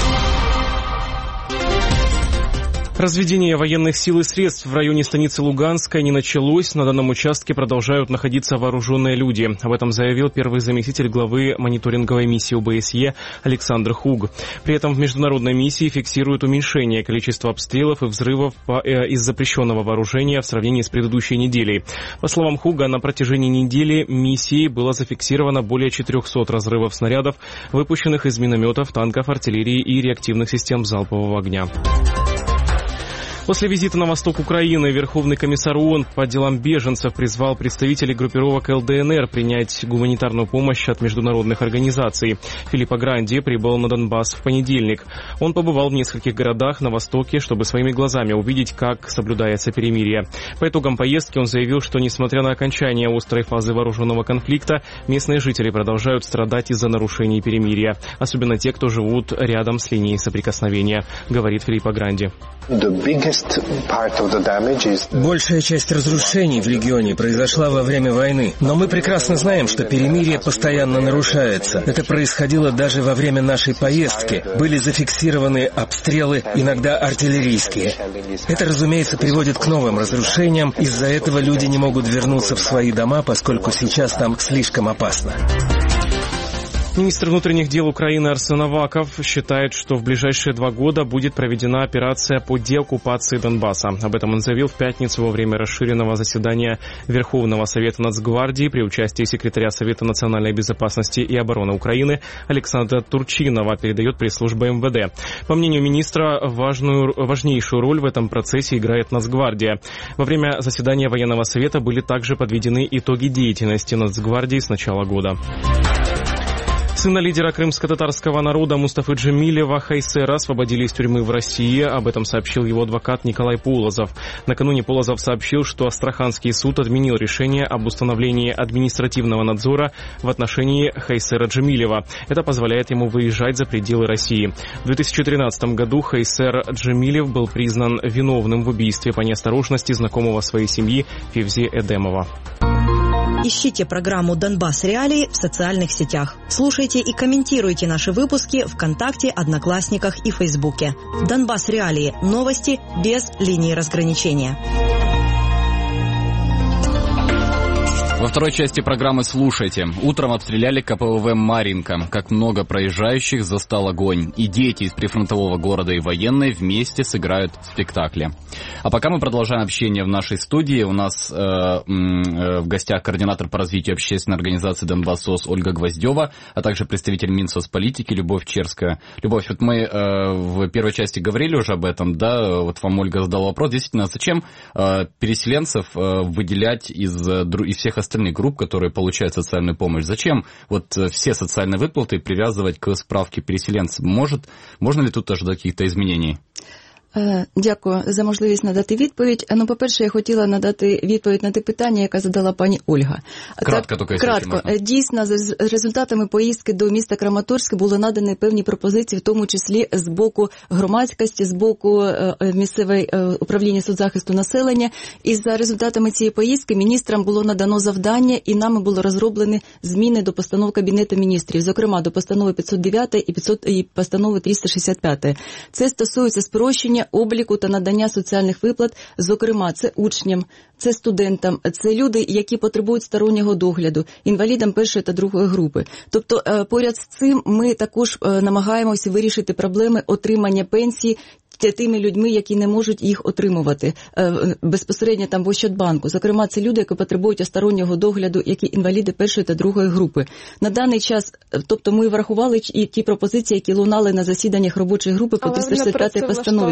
Разведение военных сил и средств в районе станицы Луганска не началось. На данном участке продолжают находиться вооруженные люди. Об этом заявил первый заместитель главы мониторинговой миссии ОБСЕ Александр Хуг. При этом в международной миссии фиксируют уменьшение количества обстрелов и взрывов из запрещенного вооружения в сравнении с предыдущей неделей. По словам Хуга, на протяжении недели миссии было зафиксировано более четырехсот разрывов снарядов, выпущенных из минометов, танков, артиллерии и реактивных систем залпового огня. После визита на восток Украины Верховный комиссар ООН по делам беженцев призвал представителей группировок ЛДНР принять гуманитарную помощь от международных организаций. Филиппо Гранди прибыл на Донбасс в понедельник. Он побывал в нескольких городах на востоке, чтобы своими глазами увидеть, как соблюдается перемирие. По итогам поездки он заявил, что несмотря на окончание острой фазы вооруженного конфликта, местные жители продолжают страдать из-за нарушений перемирия. Особенно те, кто живут рядом с линией соприкосновения, говорит Филиппо Гранди. Большая часть разрушений в регионе произошла во время войны. Но мы прекрасно знаем, что перемирие постоянно нарушается. Это происходило даже во время нашей поездки. Были зафиксированы обстрелы, иногда артиллерийские. Это, разумеется, приводит к новым разрушениям. Из-за этого люди не могут вернуться в свои дома, поскольку сейчас там слишком опасно. Министр внутренних дел Украины Арсен Аваков считает, что в ближайшие два года будет проведена операция по деоккупации Донбасса. Об этом он заявил в пятницу во время расширенного заседания Верховного Совета Нацгвардии при участии секретаря Совета национальной безопасности и обороны Украины Александра Турчинова, передает пресс-служба эм вэ дэ. По мнению министра, важную, важнейшую роль в этом процессе играет Нацгвардия. Во время заседания Военного Совета были также подведены итоги деятельности Нацгвардии с начала года. Сына лидера крымско-татарского народа Мустафы Джемилева Хайсера освободили из тюрьмы в России. Об этом сообщил его адвокат Николай Полозов. Накануне Полозов сообщил, что Астраханский суд отменил решение об установлении административного надзора в отношении Хайсера Джемилева. Это позволяет ему выезжать за пределы России. В две тысячи тринадцатом году Хайсер Джемилев был признан виновным в убийстве по неосторожности знакомого своей семьи Февзи Эдемова. Ищите программу «Донбасс Реалии» в социальных сетях. Слушайте и комментируйте наши выпуски ВКонтакте, Одноклассниках и Фейсбуке. «Донбасс Реалии» – новости без линии разграничения. Во второй части программы слушайте. Утром обстреляли ка пэ вэ вэ «Марьинка». Как много проезжающих застал огонь. И дети из прифронтового города, и военные вместе сыграют в спектакле. А пока мы продолжаем общение в нашей студии. У нас э, э, в гостях координатор по развитию общественной организации «Донбассос» Ольга Гвоздева, а также представитель Минсоцполитики Любовь Черская. Любовь, вот мы э, в первой части говорили уже об этом, да, вот вам Ольга задала вопрос. Действительно, зачем э, переселенцев э, выделять из, из всех остальных остальных групп, которые получают социальную помощь? Зачем вот все социальные выплаты привязывать к справке переселенцев? Может, можно ли тут ожидать каких-то изменений? Дякую за можливість надати відповідь. Ну, по-перше, я хотіла надати відповідь на те питання, яке задала пані Ольга. Кратко, так, тільки, кратко. Дійсно, за результатами поїздки до міста Краматорськ були надані певні пропозиції, в тому числі з боку громадськості, з боку місцевої управління соцзахисту населення. І за результатами цієї поїздки міністрам було надано завдання, і нами було розроблені зміни до постанов Кабінету міністрів, зокрема до постанови п'ятсот дев'ять і, п'ятсот, і постанови триста шістдесят п'ять. Це стосується спрощення обліку та надання соціальних виплат, зокрема, це учням, це студентам, це люди, які потребують стороннього догляду, інвалідам першої та другої групи. Тобто, поряд з цим ми також намагаємося вирішити проблеми отримання пенсії тими людьми, які не можуть їх отримувати безпосередньо там в Ощадбанку. Зокрема, це люди, які потребують стороннього догляду, які інваліди першої та другої групи. На даний час, тобто ми врахували і ті пропозиції, які лунали на засіданнях робочої групи по триста шістдесят п'ятій постанові.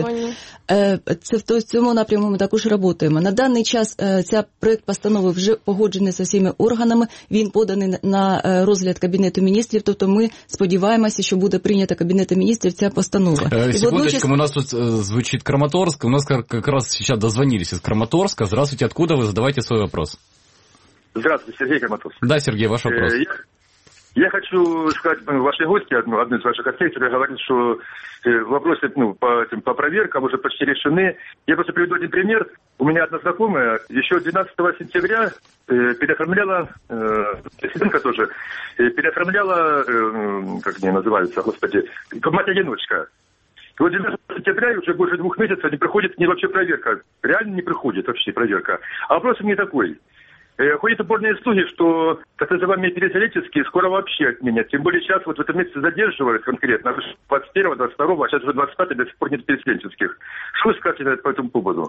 Це в цьому напрямку ми також працюємо. На даний час ця проект постанови вже погоджений з усіма органами, він поданий на розгляд Кабінету міністрів, тобто ми сподіваємося, що буде прийнята Кабінетом міністрів ця постанова. Секундочку, у нас тут звучит Краматорск. У нас как раз сейчас дозвонились из Краматорска. Здравствуйте, откуда вы? Задавайте свой вопрос. Здравствуйте, Сергей Краматорск. Да, Сергей, ваш вопрос. Я, я хочу сказать вашей гости, одну, одну из ваших гостей, которая говорит, что вопросы ну, по, этим, по проверкам уже почти решены. Я просто приведу один пример. У меня одна знакомая еще двенадцатого сентября э, переоформляла, э, президентка тоже, э, переоформляла, э, как они называются, господи, мать-одиночка. И вот девятнадцатого сентября уже больше двух месяцев не проходит ни вообще проверка. Реально не проходит вообще проверка. А вопрос у меня такой. Э, ходят упорные слухи, что так называемые переселенческие скоро вообще отменят. Тем более сейчас вот в этом месяце задерживают конкретно. двадцать первого, двадцать второго, а сейчас уже двадцать пятого, до сих пор нет переселенческих. Что вы скажете по этому поводу?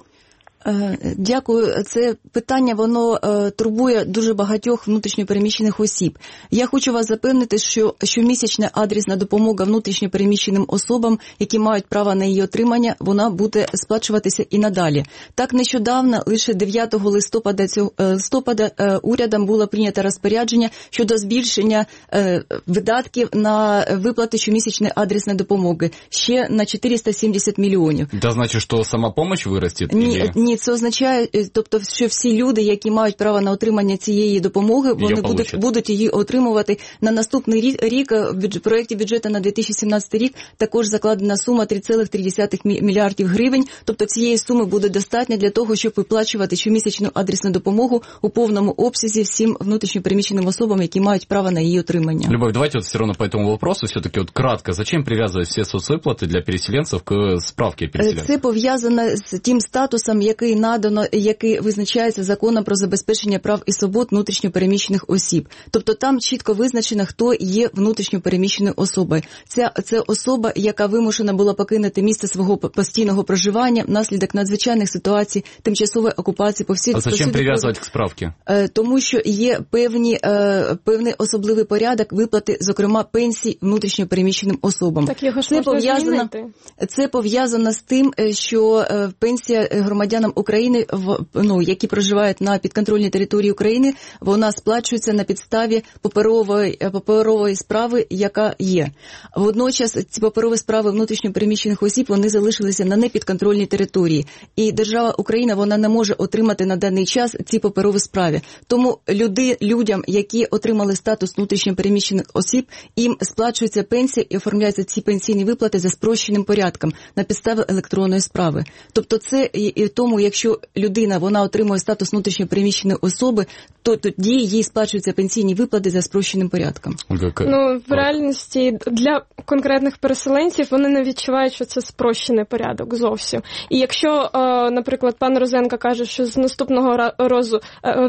Дякую. Це питання, воно е, турбує дуже багатьох внутрішньопереміщених осіб. Я хочу вас запевнити, що щомісячна адресна допомога внутрішньопереміщеним особам, які мають право на її отримання, вона буде сплачуватися і надалі. Так, нещодавно, лише дев'ятого листопада, цього, листопада е, урядом було прийнято розпорядження щодо збільшення е, видатків на виплати щомісячної адресної допомоги ще на чотириста сімдесят мільйонів. Це значить, що сама допомога виросте? Ні, ні, це означає, тобто, що всі люди, які мають право на отримання цієї допомоги, вони будуть, будуть її отримувати на наступний рік. рік в проєкті бюджету на дві тисячі сімнадцятий рік також закладена сума три цілих три десятих мільярдів гривень. Тобто цієї суми буде достатньо для того, щоб виплачувати щомісячну адресну допомогу у повному обсязі всім внутрішньопереміщеним особам, які мають право на її отримання. Любовь, давайте вот все равно по этому вопросу все-таки вот кратко. Зачем привязывать все соцвыплаты для переселенцев к справке переселенцев? Це пов'язано з тим статусом, який надано, який визначається законом про забезпечення прав і свобод внутрішньопереміщених осіб. Тобто там чітко визначено, хто є внутрішньопереміщеною особою. Це, це особа, яка вимушена була покинути місце свого постійного проживання внаслідок надзвичайних ситуацій, тимчасової окупації по всій... А зачем прив'язувати к справці? Тому що є певні, певний особливий порядок виплати, зокрема, пенсій внутрішньопереміщеним особам. Так його ж це пов'язано, це пов'язано з тим, що пенсія громадянам України, ну, які проживають на підконтрольній території України, вона сплачується на підставі паперової, паперової справи, яка є. Водночас ці паперові справи внутрішньопереміщених осіб, вони залишилися на непідконтрольній території. І держава Україна, вона не може отримати на даний час ці паперові справи. Тому люди, людям, які отримали статус внутрішньопереміщених осіб, їм сплачується пенсія і оформляються ці пенсійні виплати за спрощеним порядком на підставі електронної справи. Тобто це і, і тому, якщо людина, вона отримує статус внутрішньопереміщеної особи, то тоді їй сплачуються пенсійні виплати за спрощеним порядком. Ну, в реальності для конкретних переселенців вони не відчувають, що це спрощений порядок зовсім. І якщо, наприклад, пан Розенко каже, що з наступного розу,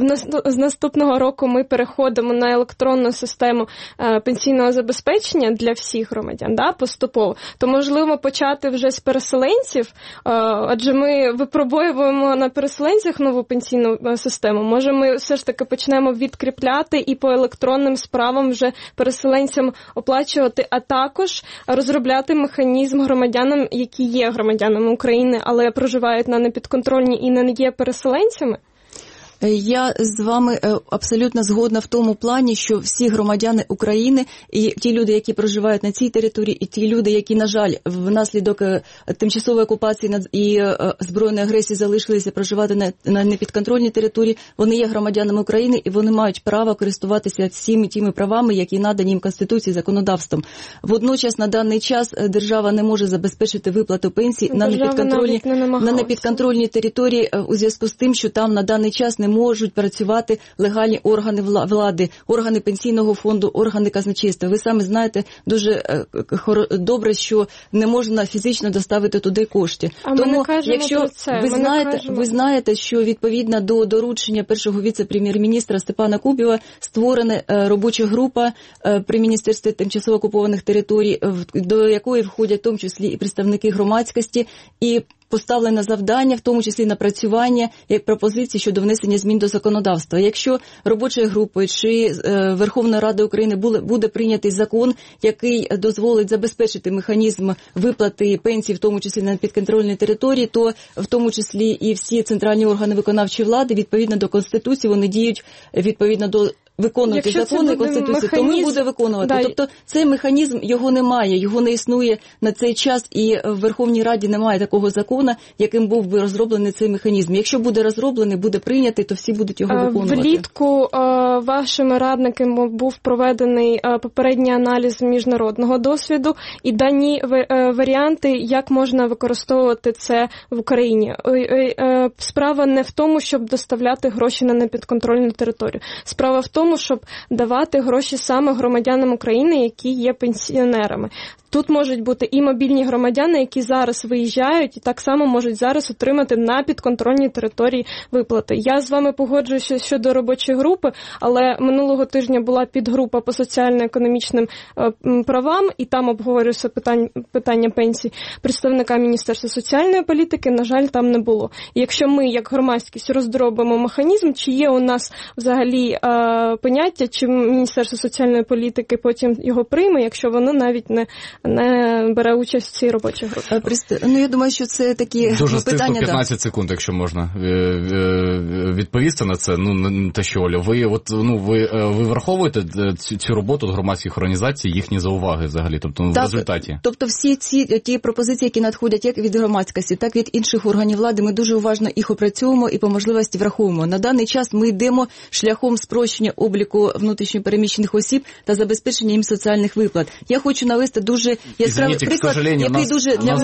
з наступного року ми переходимо на електронну систему пенсійного забезпечення для всіх громадян, да, поступово, то можливо почати вже з переселенців, адже ми випробовуємо на переселенцях нову пенсійну систему. Може, ми все ж таки почнемо відкріпляти і по електронним справам вже переселенцям оплачувати, а також розробляти механізм громадянам, які є громадянами України, але проживають на непідконтрольній і не є переселенцями? Я з вами абсолютно згодна в тому плані, що всі громадяни України, і ті люди, які проживають на цій території, і ті люди, які, на жаль, внаслідок тимчасової окупації і збройної агресії залишилися проживати на непідконтрольній території, вони є громадянами України і вони мають право користуватися всіми тими правами, які надані їм Конституцією і законодавством. Водночас, на даний час держава не може забезпечити виплату пенсій на непідконтрольній, на непідконтрольній території у зв'язку з тим, що там на даний час не можуть працювати легальні органи влади, органи пенсійного фонду, органи казначейства. Ви самі знаєте дуже добре, що не можна фізично доставити туди кошти. А Тому, ми не кажемо якщо про це. ви ми знаєте, не кажемо... ви знаєте, що відповідно до доручення першого віце-прем'єр-міністра Степана Кубіва створена робоча група при Міністерстві тимчасово окупованих територій, до якої входять в тому числі і представники громадськості, і поставлено завдання, в тому числі напрацювання, як пропозиції щодо внесення змін до законодавства. Якщо робочою групою чи е, Верховною Радою України буде, буде прийнятий закон, який дозволить забезпечити механізм виплати пенсій, в тому числі на підконтрольній території, то в тому числі і всі центральні органи виконавчої влади, відповідно до Конституції, вони діють відповідно до виконувати закони Конституції, то ми буде виконувати. Да. Тобто цей механізм, його немає, його не існує на цей час, і в Верховній Раді немає такого закону, яким був би розроблений цей механізм. Якщо буде розроблений, буде прийнятий, то всі будуть його виконувати. Влітку вашими радниками був проведений попередній аналіз міжнародного досвіду і дані варіанти, як можна використовувати це в Україні. Справа не в тому, щоб доставляти гроші на непідконтрольну територію. Справа в тому, щоб давати гроші саме громадянам України, які є пенсіонерами. Тут можуть бути і мобільні громадяни, які зараз виїжджають, і так само можуть зараз отримати на підконтрольній території виплати. Я з вами погоджуюся щодо робочої групи, але минулого тижня була підгрупа по соціально-економічним правам, і там обговорюється питання, питання пенсій представника Міністерства соціальної політики, на жаль, там не було. І якщо ми, як громадськість, роздробимо механізм, чи є у нас взагалі е, поняття, чи Міністерство соціальної політики потім його прийме, якщо воно навіть не не бере участь в цій робочій групі. Ну, я думаю, що це такі дуже питання. Дуже п'ятнадцять секунд, якщо можна відповісти на це. Ну, те, що, Оля, ви, от, ну, ви, ви враховуєте цю, цю роботу громадських організацій, їхні зауваги взагалі, тобто так, в результаті? Тобто всі ці ті пропозиції, які надходять як від громадськості, так і від інших органів влади, ми дуже уважно їх опрацьовуємо і по можливості враховуємо. На даний час ми йдемо шляхом спрощення обліку внутрішньопереміщених осіб та забезпечення їм соціальних виплат. Я хочу навести дуже яскравий приклад, який дуже для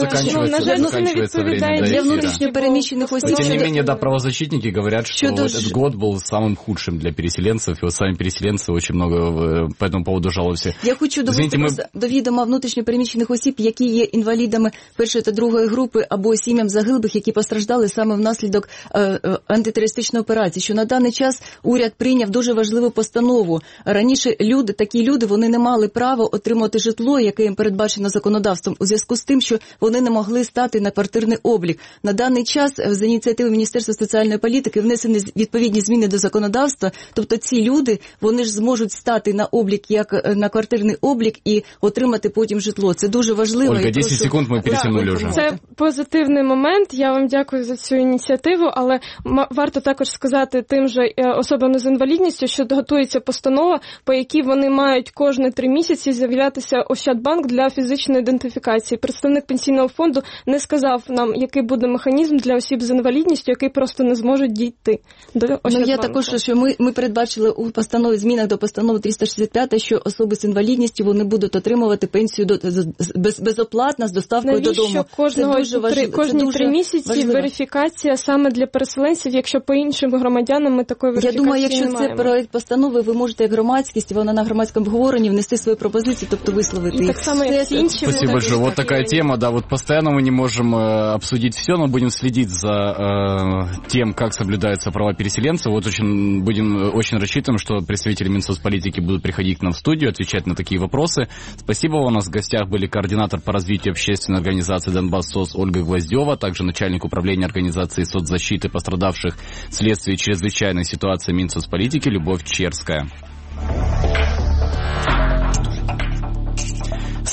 внутрішньопереміщених осіб. Тем не менее, да, правозащитники говорят, что этот год был самым худшим для переселенцев, и вот сами переселенцы очень много по этому поводу жалуются. Я хочу довести ми... до відома внутрішньопереміщених осіб, які є інвалідами першої та другої групи або сім'ям загиблих, які постраждали саме внаслідок е, е, антитерористичної операції, що на даний час уряд прийняв дуже важливу постанову. Раніше люди, такі люди, вони не мали права отримати житло, яке їм передбачено законодавством, у зв'язку з тим, що вони не могли стати на квартирний облік. На даний час з ініціативи Міністерства соціальної політики внесені відповідні зміни до законодавства, тобто ці люди, вони ж зможуть стати на облік, як на квартирний облік і отримати потім житло. Це дуже важливо. Ольга, десять секунд ми перетягнули вже. Це позитивний момент, я вам дякую за цю ініціативу, але варто також сказати тим же особам з інвалідністю, що готується постанова, по якій вони мають кожні три місяці з'являтися Ощадбанк для фізичної ідентифікації. Представник пенсійного фонду не сказав нам, який буде механізм для осіб з інвалідністю, який просто не зможуть дійти до Ощадбанку. Ну, я також, що ми, ми передбачили у постанові, змінах до постанови триста шістдесят п'ять, що особи з інвалідністю, вони будуть отримувати пенсію до, без, безоплатно з доставкою Навіщо додому. Кожного, це дуже три, кожні три місяці важливо. Верифікація саме для переселенців, якщо по іншим громадянам ми такої верифікації немає. Я думаю, якщо не маємо. це проект постанови, ви можете як громадськість, вона на громадському обговоренні внести свої пропозиції, тобто висловити їх. Так само, як всі інші. Спасибо большое. Вот такая тема, да, вот постоянно мы не можем э, обсудить все, но будем следить за э, тем, как соблюдаются права переселенцев. Вот очень будем очень рассчитываем, что представители Минсоцполитики будут приходить к нам в студию, отвечать на такие вопросы. Спасибо. У нас в гостях были координатор по развитию общественной организации «Донбасс-СОС» Ольга Гвоздева, также начальник управления организации соцзащиты пострадавших вследствие чрезвычайной ситуации Минсоцполитики Любовь Черская.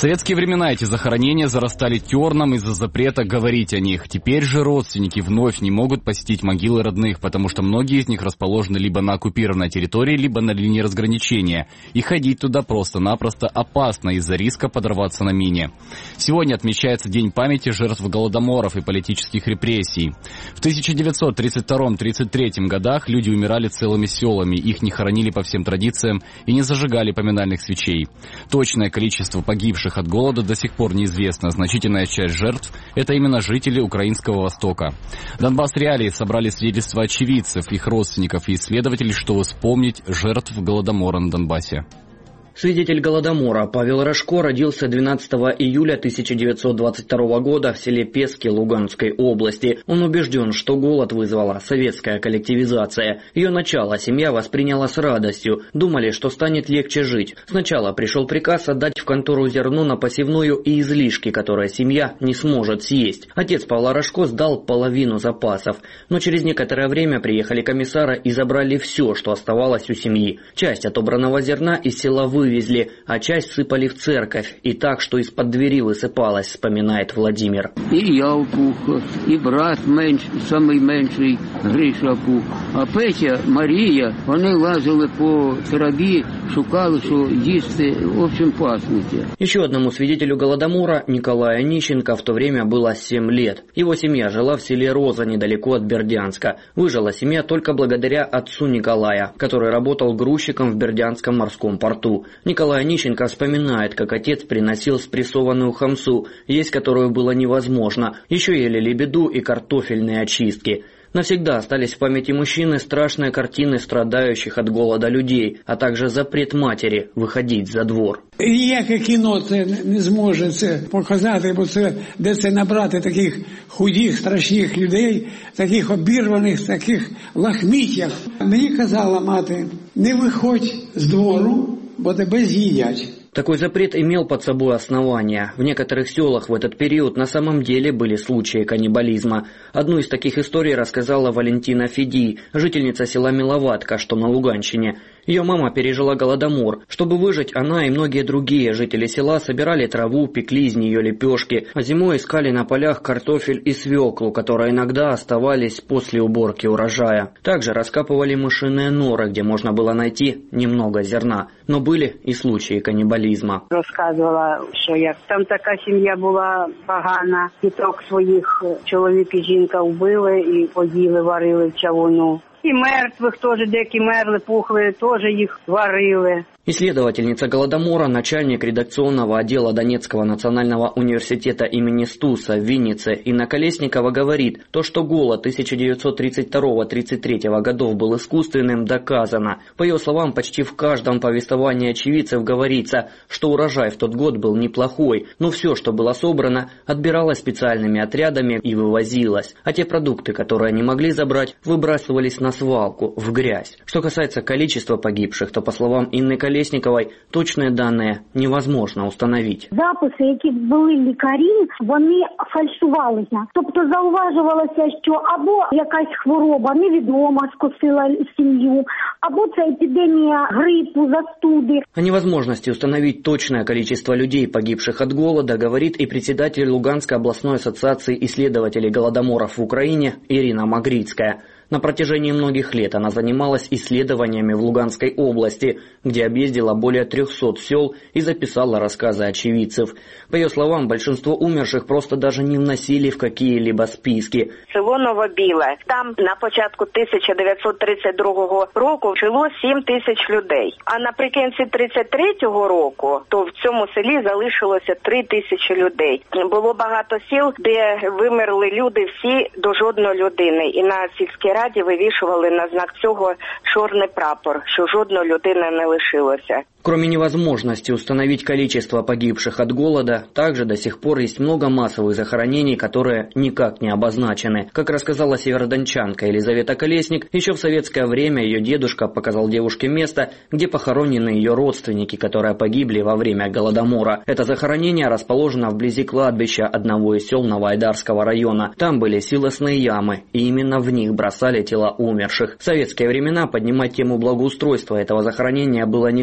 В советские времена эти захоронения зарастали терном из-за запрета говорить о них. Теперь же родственники вновь не могут посетить могилы родных, потому что многие из них расположены либо на оккупированной территории, либо на линии разграничения. И ходить туда просто-напросто опасно из-за риска подорваться на мине. Сегодня отмечается День памяти жертв голодоморов и политических репрессий. В тысяча девятьсот тридцать втором — тридцать третьем годах люди умирали целыми селами, их не хоронили по всем традициям и не зажигали поминальных свечей. Точное количество погибших от голода до сих пор неизвестно. Значительная часть жертв – это именно жители Украинского Востока. Донбасс Реалии собрали свидетельства очевидцев, их родственников и исследователей, чтобы вспомнить жертв голодомора на Донбассе. Свидетель Голодомора Павел Рожко родился двенадцатого июля тысяча девятьсот двадцать второго года в селе Пески Луганской области. Он убежден, что голод вызвала советская коллективизация. Ее начало семья восприняла с радостью. Думали, что станет легче жить. Сначала пришел приказ отдать в контору зерно на посевную и излишки, которые семья не сможет съесть. Отец Павла Рожко сдал половину запасов. Но через некоторое время приехали комиссары и забрали все, что оставалось у семьи. Часть отобранного зерна из села вывезли. вывезли, а часть сыпали в церковь. И так, что из-под двери высыпалось, вспоминает Владимир. І я впух, і брат менш, самий менший Гриша впух. А Петя, Марія, вони лазили по траві, шукали, що їсти, в общем, пасники. Еще одному свидетелю Голодомора, Николаю Онищенко, в то время было семь лет. Его семья жила в селе Роза, недалеко от Бердянска. Выжила семья только благодаря отцу Николая, который работал грузчиком в Бердянском морском порту. Николай Онищенко вспоминает, как отец приносил спрессованную хамсу, есть которую было невозможно. Еще ели лебеду и картофельные очистки. Навсегда остались в памяти мужчины страшные картины страдающих от голода людей, а также запрет матері виходити за двор. Ніяке кіно це не зможе це показати, бо це де це набрати таких худих, страшних людей, таких обірваних, таких лахміттях. Мені казала мати, не виходь з двору, бо тебе з'їдять. Такой запрет имел под собой основания. В некоторых селах в этот период на самом деле были случаи каннибализма. Одну из таких историй рассказала Валентина Федий, жительница села Миловатка, что на Луганщине. Ее мама пережила голодомор. Чтобы выжить, она и многие другие жители села собирали траву, пекли из нее лепешки, а зимой искали на полях картофель и свеклу, которые иногда оставались после уборки урожая. Также раскапывали мышиные норы, где можно было найти немного зерна. Но были и случаи каннибализма. Розказувала, що як там така сім'я була погана, діток своїх чоловік і жінка вбили і поїли, варили в чавуну. І мертвих теж, деякі мерли, пухли, теж їх варили. Исследовательница Голодомора, начальник редакционного отдела Донецкого национального университета имени Стуса в Виннице Инна Колесникова говорит, то, что голод тысяча девятьсот тридцать второго — тридцать третьего годов был искусственным, доказано. По ее словам, почти в каждом повествовании очевидцев говорится, что урожай в тот год был неплохой, но все, что было собрано, отбиралось специальными отрядами и вывозилось. А те продукты, которые они могли забрать, выбрасывались на свалку, в грязь. Что касается количества погибших, то, по словам Инны Колесниковой, Колесниковой, точні дані невозможно установити. Записи, які були лікарі, вони фальшувалися. Тобто зауважувалося, що або якась хвороба невідома скосила сім'ю, або це епідемія грипу, застуди. О невозможности установить точное количество людей, погибших от голода, говорит и председатель Луганской областной ассоциации исследователей голодоморов в Украине Ирина Магрицкая. На протяжении многих лет она занималась исследованиями в Луганской области, где объездила более трехсот сел и записала рассказы очевидцев. По ее словам, большинство умерших просто даже не вносили в какие-либо списки. Село Новобіле. Там на початку тисяча дев'ятсот тридцять другого року жило сім тисяч людей. А наприкінці тридцять третього року, то в цьому селі залишилося три тисячі людей. Було багато сіл, де вимерли люди всі до жодної людини. І на сільській раді вивішували на знак цього чорний прапор, що жодної людини не лишилося. Кроме невозможности установить количество погибших от голода, также до сих пор есть много массовых захоронений, которые никак не обозначены. Как рассказала северодончанка Елизавета Колесник, еще в советское время ее дедушка показал девушке место, где похоронены ее родственники, которые погибли во время голодомора. Это захоронение расположено вблизи кладбища одного из сел Новоайдарского района. Там были силосные ямы, и именно в них бросали тела умерших. В советские времена поднимать тему благоустройства этого захоронения было нельзя.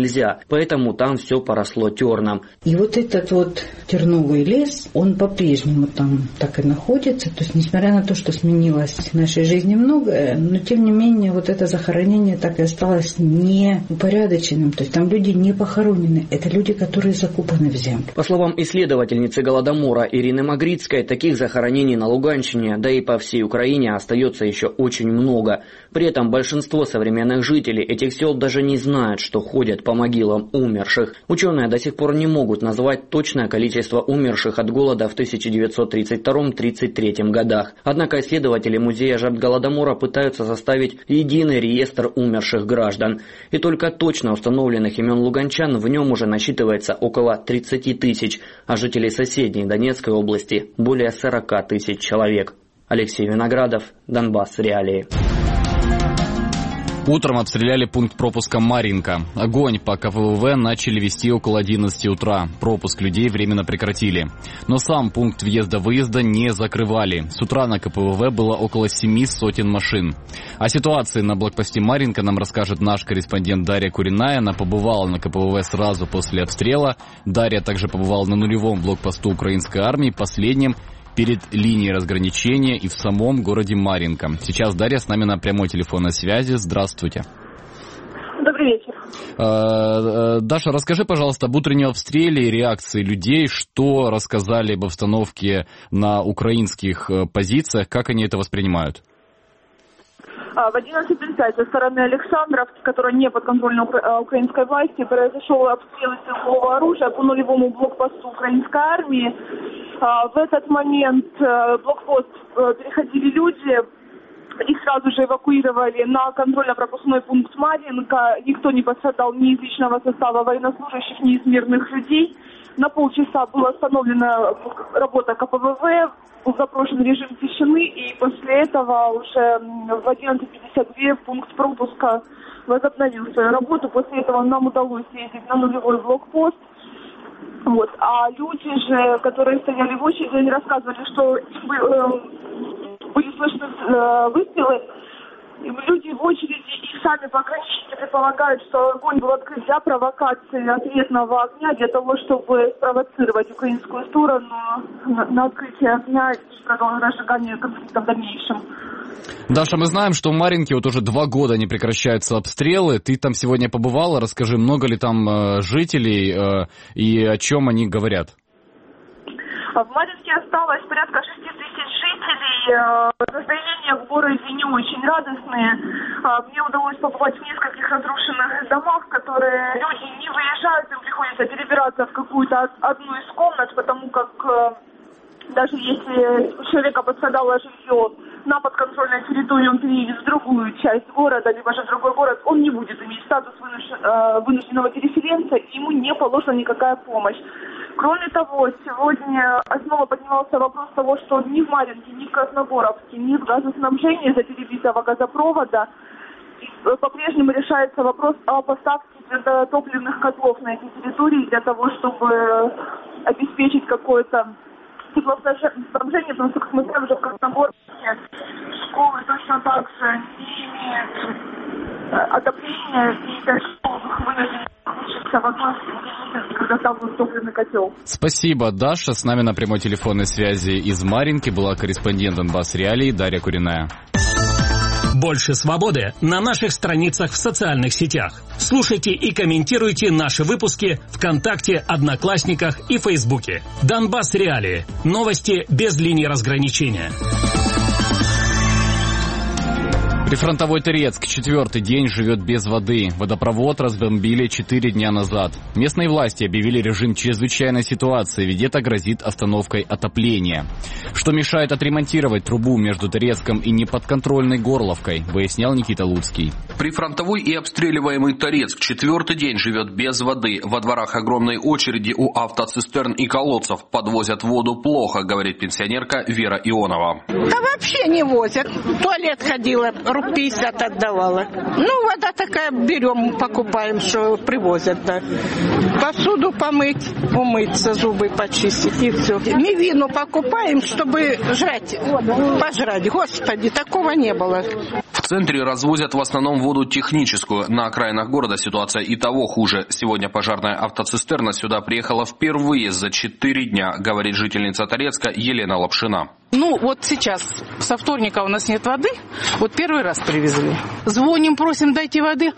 поэтому там все поросло терном. И вот этот вот терновый лес, он по-прежнему там так и находится. То есть, несмотря на то, что сменилось в нашей жизни многое, но тем не менее вот это захоронение так и осталось неупорядоченным. То есть там люди не похоронены, это люди, которые закопаны в землю. По словам исследовательницы Голодомора Ирины Магрицкой, таких захоронений на Луганщине, да и по всей Украине остается еще очень много. При этом большинство современных жителей этих сел даже не знают, что ходят по могилам умерших. Ученые до сих пор не могут назвать точное количество умерших от голода в тысяча девятьсот тридцать втором — тридцать третьем годах. Однако исследователи Музея жертв Голодомора пытаются составить единый реестр умерших граждан. И только точно установленных имен луганчан в нем уже насчитывается около тридцати тысяч, а жителей соседней Донецкой области более сорока тысяч человек. Алексей Виноградов, Донбасс Реалии. Утром обстреляли пункт пропуска Марьинка. Огонь по ка пэ вэ вэ начали вести около одиннадцати утра. Пропуск людей временно прекратили. Но сам пункт въезда-выезда не закрывали. С утра на ка пэ вэ вэ было около семи сотен машин. О ситуации на блокпосте Марьинка нам расскажет наш корреспондент Дарья Куриная. Она побывала на ка пэ вэ вэ сразу после обстрела. Дарья также побывала на нулевом блокпосту украинской армии, последнем перед линией разграничения и в самом городе Марьинка. Сейчас Дарья с нами на прямой телефонной связи. Здравствуйте. Добрый вечер. Даша, расскажи, пожалуйста, об утреннем обстреле и реакции людей. Что рассказали об обстановке на украинских позициях? Как они это воспринимают? В одиннадцать тридцать со стороны Александровки, которая не подконтрольна украинской власти, произошел обстрел из стрелкового оружия по нулевому блокпосту украинской армии. В этот момент блокпост переходили люди, их сразу же эвакуировали на контрольно-пропускной пункт Марьинка. Никто не пострадал ни из личного состава военнослужащих, ни из мирных людей. На полчаса была остановлена работа ка пэ вэ вэ, был запрошен режим тишины, и после этого уже в одиннадцать пятьдесят два пункт пропуска возобновил свою работу. После этого нам удалось съездить на нулевой блокпост. Вот. А люди же, которые стояли в очереди, они рассказывали, что были слышны выстрелы. И люди в очереди и сами пограничники предполагают, что огонь был открыт для провокации ответного огня, для того, чтобы спровоцировать украинскую сторону на, на открытие огня и продолжение разжигания конфликта в дальнейшем. Даша, мы знаем, что в Марьинке вот уже два года не прекращаются обстрелы. Ты там сегодня побывала. Расскажи, много ли там э, жителей э, и о чем они говорят? В Марьинке осталось порядка шести тысяч жителей. Настроение в городе не очень радостные. Мне удалось побывать в нескольких разрушенных домах, в которые люди не выезжают, им приходится перебираться в какую-то одну из комнат, потому как даже если у человека пострадало жилье на подконтрольной территории, он переедет в другую часть города, либо же в другой город, он не будет иметь статус вынужденного переселенца, и ему не положена никакая помощь. Кроме того, сегодня снова поднимался вопрос того, что ни в Марьинке, ни в Красногоровске, ни в газоснабжении из-за перебитого газопровода по-прежнему решается вопрос о поставке топливных котлов на эти территории для того, чтобы обеспечить какое-то теплоснабжение, потому что, как мы знаем, уже в Красногорске школы точно так же не имеют отопления, и для школ вынуждены учиться в одной степени, когда там был топливный котел. Спасибо, Даша. С нами на прямой телефонной связи из Марьинки была корреспондент Донбасс Реалии Дарья Куриная. Больше свободы на наших страницах в социальных сетях. Слушайте и комментируйте наши выпуски ВКонтакте, Одноклассниках и Фейсбуке. Донбасс Реалии. Новости без линии разграничения. Прифронтовой Торецк четвертый день живет без воды. Водопровод разбомбили четыре дня назад. Местные власти объявили режим чрезвычайной ситуации, ведь это грозит остановкой отопления. Что мешает отремонтировать трубу между Торецком и неподконтрольной Горловкой, выяснял Никита Луцкий. Прифронтовой и обстреливаемый Торецк четвертый день живет без воды. Во дворах огромные очереди у автоцистерн и колодцев. Подвозят воду плохо, говорит пенсионерка Вера Ионова. Да вообще не возят. В туалет ходила, литров пятьдесят отдавала. Ну, вода такая, берем, покупаем, что привозят, да. Посуду помыть, умыться, зубы почистить и все. Мивину покупаем, чтобы жрать, пожрать. Господи, такого не было. В центре развозят в основном воду техническую. На окраинах города ситуация и того хуже. Сегодня пожарная автоцистерна сюда приехала впервые за четыре дня, говорит жительница Торецка Елена Лапшина. Ну, вот сейчас, со вторника у нас нет воды, вот первый раз привезли. Звоним, просим, дайте воды.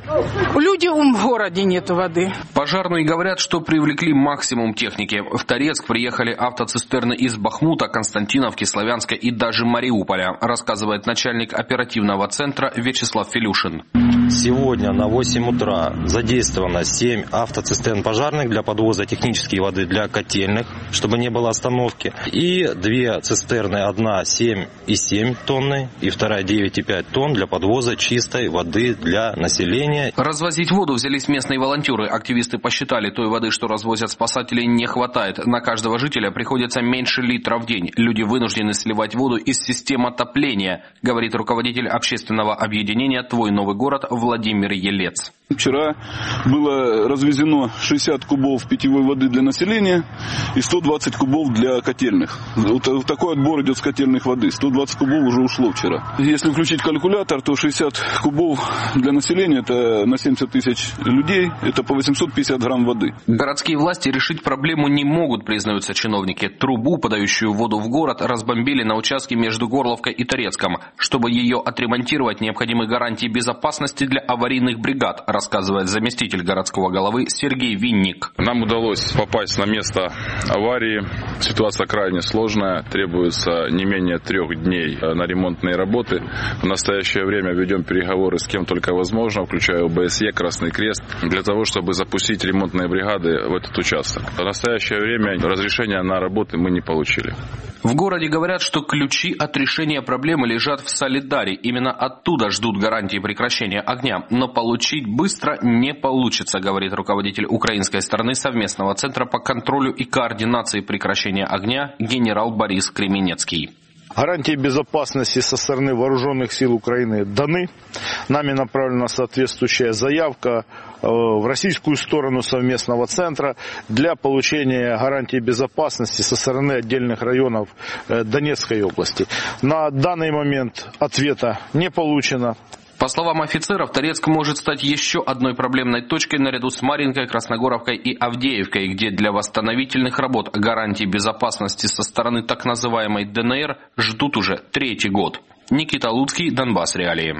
Люди в городе нет воды. Пожарные говорят, что привлекли максимум техники. В Торецк приехали автоцистерны из Бахмута, Константиновки, Славянска и даже Мариуполя, рассказывает начальник оперативного центра Вячеслав Филюшин. Сегодня на восемь утра задействовано семь автоцистерн пожарных для подвоза технической воды для котельных, чтобы не было остановки. И две цистерны, одна семь и семь тонны и вторая девять и пять тонн для подвоза чистой воды для населения. Развозить воду взялись местные волонтеры. Активисты посчитали, той воды, что развозят спасатели, не хватает. На каждого жителя приходится меньше литра в день. Люди вынуждены сливать воду из систем отопления, говорит руководитель общественного объединения «Твой новый город» Владимир Елец. Вчера было развезено шестьдесят кубов питьевой воды для населения и сто двадцать кубов для котельных. Вот такой отбор идет с котельных воды. сто двадцать кубов уже ушло вчера. Если включить калькулятор, то шестьдесят кубов для населения, это на семьдесят тысяч людей, это по восемьсот пятьдесят грамм воды. Городские власти решить проблему не могут, признаются чиновники. Трубу, подающую воду в город, разбомбили на участке между Горловкой и Торецком. Чтобы ее отремонтировать, необходимы гарантии безопасности для аварийных бригад, рассказывает заместитель городского головы Сергей Винник. Нам удалось попасть на место аварии. Ситуация крайне сложная. Требуется не менее трех дней на ремонтные работы. В настоящее время ведем переговоры с кем только возможно, включая о бэ эс е, Красный Крест, для того, чтобы запустить ремонтные бригады в этот участок. В настоящее время разрешения на работы мы не получили. В городе говорят, что ключи от решения проблемы лежат в Солидаре. Именно оттуда ждут гарантии прекращения огня. Но получить быстро не получится, говорит руководитель украинской стороны совместного центра по контролю и координации прекращения огня генерал Борис Кременецкий. Гарантии безопасности со стороны вооруженных сил Украины даны. Нами направлена соответствующая заявка в российскую сторону совместного центра для получения гарантий безопасности со стороны отдельных районов Донецкой области. На данный момент ответа не получено. По словам офицеров, Торецк может стать еще одной проблемной точкой наряду с Марьинкой, Красногоровкой и Авдеевкой, где для восстановительных работ гарантий безопасности со стороны так называемой дэ эн эр ждут уже третий год. Никита Луцкий, Донбасс Реалии.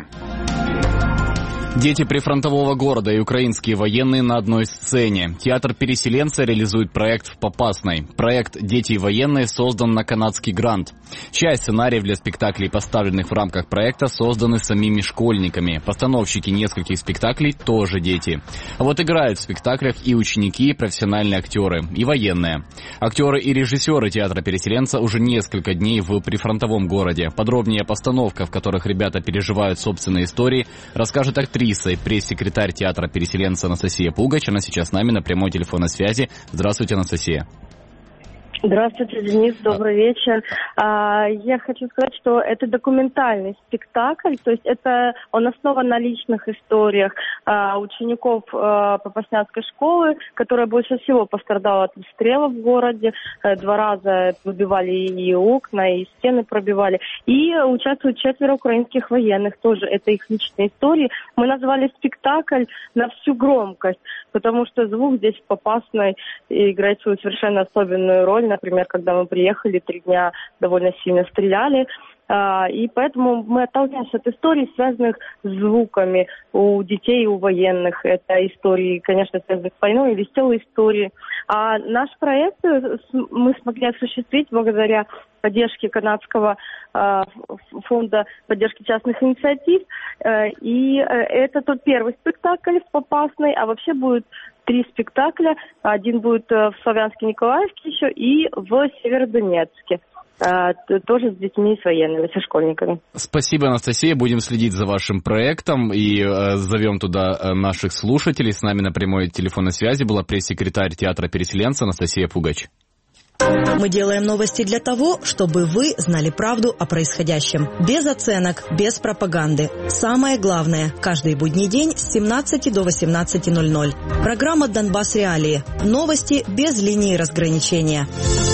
Дети прифронтового города и украинские военные на одной сцене. Театр «Переселенцы» реализует проект в Попасной. Проект «Дети и военные» создан на канадский грант. Часть сценариев для спектаклей, поставленных в рамках проекта, созданы самими школьниками. Постановщики нескольких спектаклей тоже дети. А вот играют в спектаклях и ученики, и профессиональные актеры, и военные. Актеры и режиссеры театра «Переселенца» уже несколько дней в прифронтовом городе. Подробнее о постановках, в которых ребята переживают собственные истории, расскажет актриса и пресс-секретарь театра «Переселенца» Анастасия Пугач. Она сейчас с нами на прямой телефонной связи. Здравствуйте, Анастасия. Здравствуйте, Денис, добрый вечер. Я хочу сказать, что это документальный спектакль, то есть это он основан на личных историях учеников Попаснянской школы, которая больше всего пострадала от обстрелов в городе. Два раза выбивали и окна, и стены пробивали. И участвуют четверо украинских военных, тоже это их личные истории. Мы назвали спектакль на всю громкость, потому что звук здесь в Попасной играет свою совершенно особенную роль. Например, когда мы приехали, три дня довольно сильно стреляли. И поэтому мы отталкиваемся от историй, связанных с звуками у детей и у военных. Это истории, конечно, связанные с войной и веселые истории. А наш проект мы смогли осуществить благодаря поддержке канадского фонда поддержки частных инициатив. И это тот первый спектакль в Попасной, а вообще будет три спектакля. Один будет в Славянске-Николаевске еще и в Северодонецке. Тоже с детьми и с военными, со школьниками. Спасибо, Анастасия. Будем следить за вашим проектом и э, зовем туда наших слушателей. С нами на прямой телефонной связи была пресс-секретарь театра «Переселенца» Анастасия Пугач. Мы делаем новости для того, чтобы вы знали правду о происходящем. Без оценок, без пропаганды. Самое главное, каждый будний день с семнадцати до восемнадцати ноль-ноль. Программа «Донбасс Реалии». Новости без линии разграничения.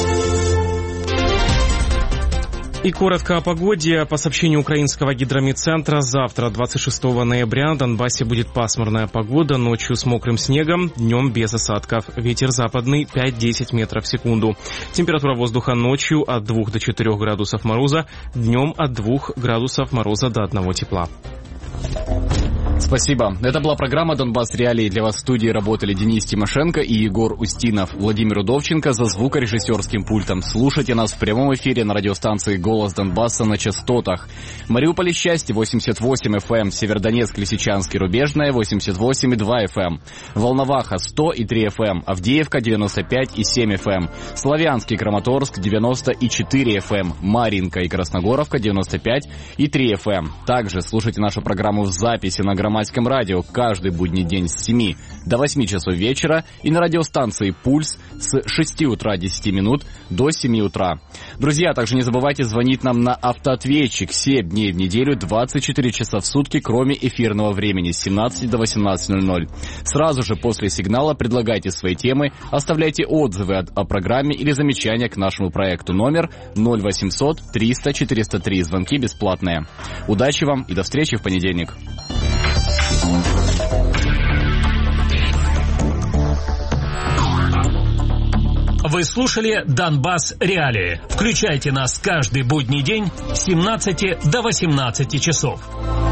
И коротко о погоде. По сообщению украинского гидрометцентра, завтра, двадцать шестого ноября, в Донбассе будет пасмурная погода, ночью с мокрым снегом, днем без осадков. Ветер западный пять-десять метров в секунду. Температура воздуха ночью от двух до четырёх градусов мороза, днем от двух градусов мороза до одного тепла. Спасибо. Это была программа «Донбасс Реалии». Для вас в студии работали Денис Тимошенко и Егор Устинов. Владимир Удовченко за звукорежиссерским пультом. Слушайте нас в прямом эфире на радиостанции «Голос Донбасса» на частотах. Мариуполь и Счастье восемьдесят восемь эф эм, Северодонецк, Лисичанск и Рубежная восемьдесят восемь и два эф эм, Волноваха сто и три эф эм, Авдеевка девяносто пять и семь эф эм, Славянск и Краматорск девяносто и четыре эф эм, Марьинка и Красногоровка девяносто пять и три эф эм. Также слушайте нашу программу в записи на Громадском радио каждый будний день с семи до восьми часов вечера и на радиостанции «Пульс» с шести утра десяти минут до семи утра. Друзья, также не забывайте звонить нам на автоответчик семь дней в неделю, двадцать четыре часа в сутки, кроме эфирного времени с семнадцати до восемнадцати ноль-ноль. Сразу же после сигнала предлагайте свои темы, оставляйте отзывы о, о программе или замечания к нашему проекту. Номер ноль восемьсот триста четыреста три. Звонки бесплатные. Удачи вам и до встречи в понедельник. Вы слушали «Донбасс Реалии». Включайте нас каждый будний день с семнадцати до восемнадцати часов.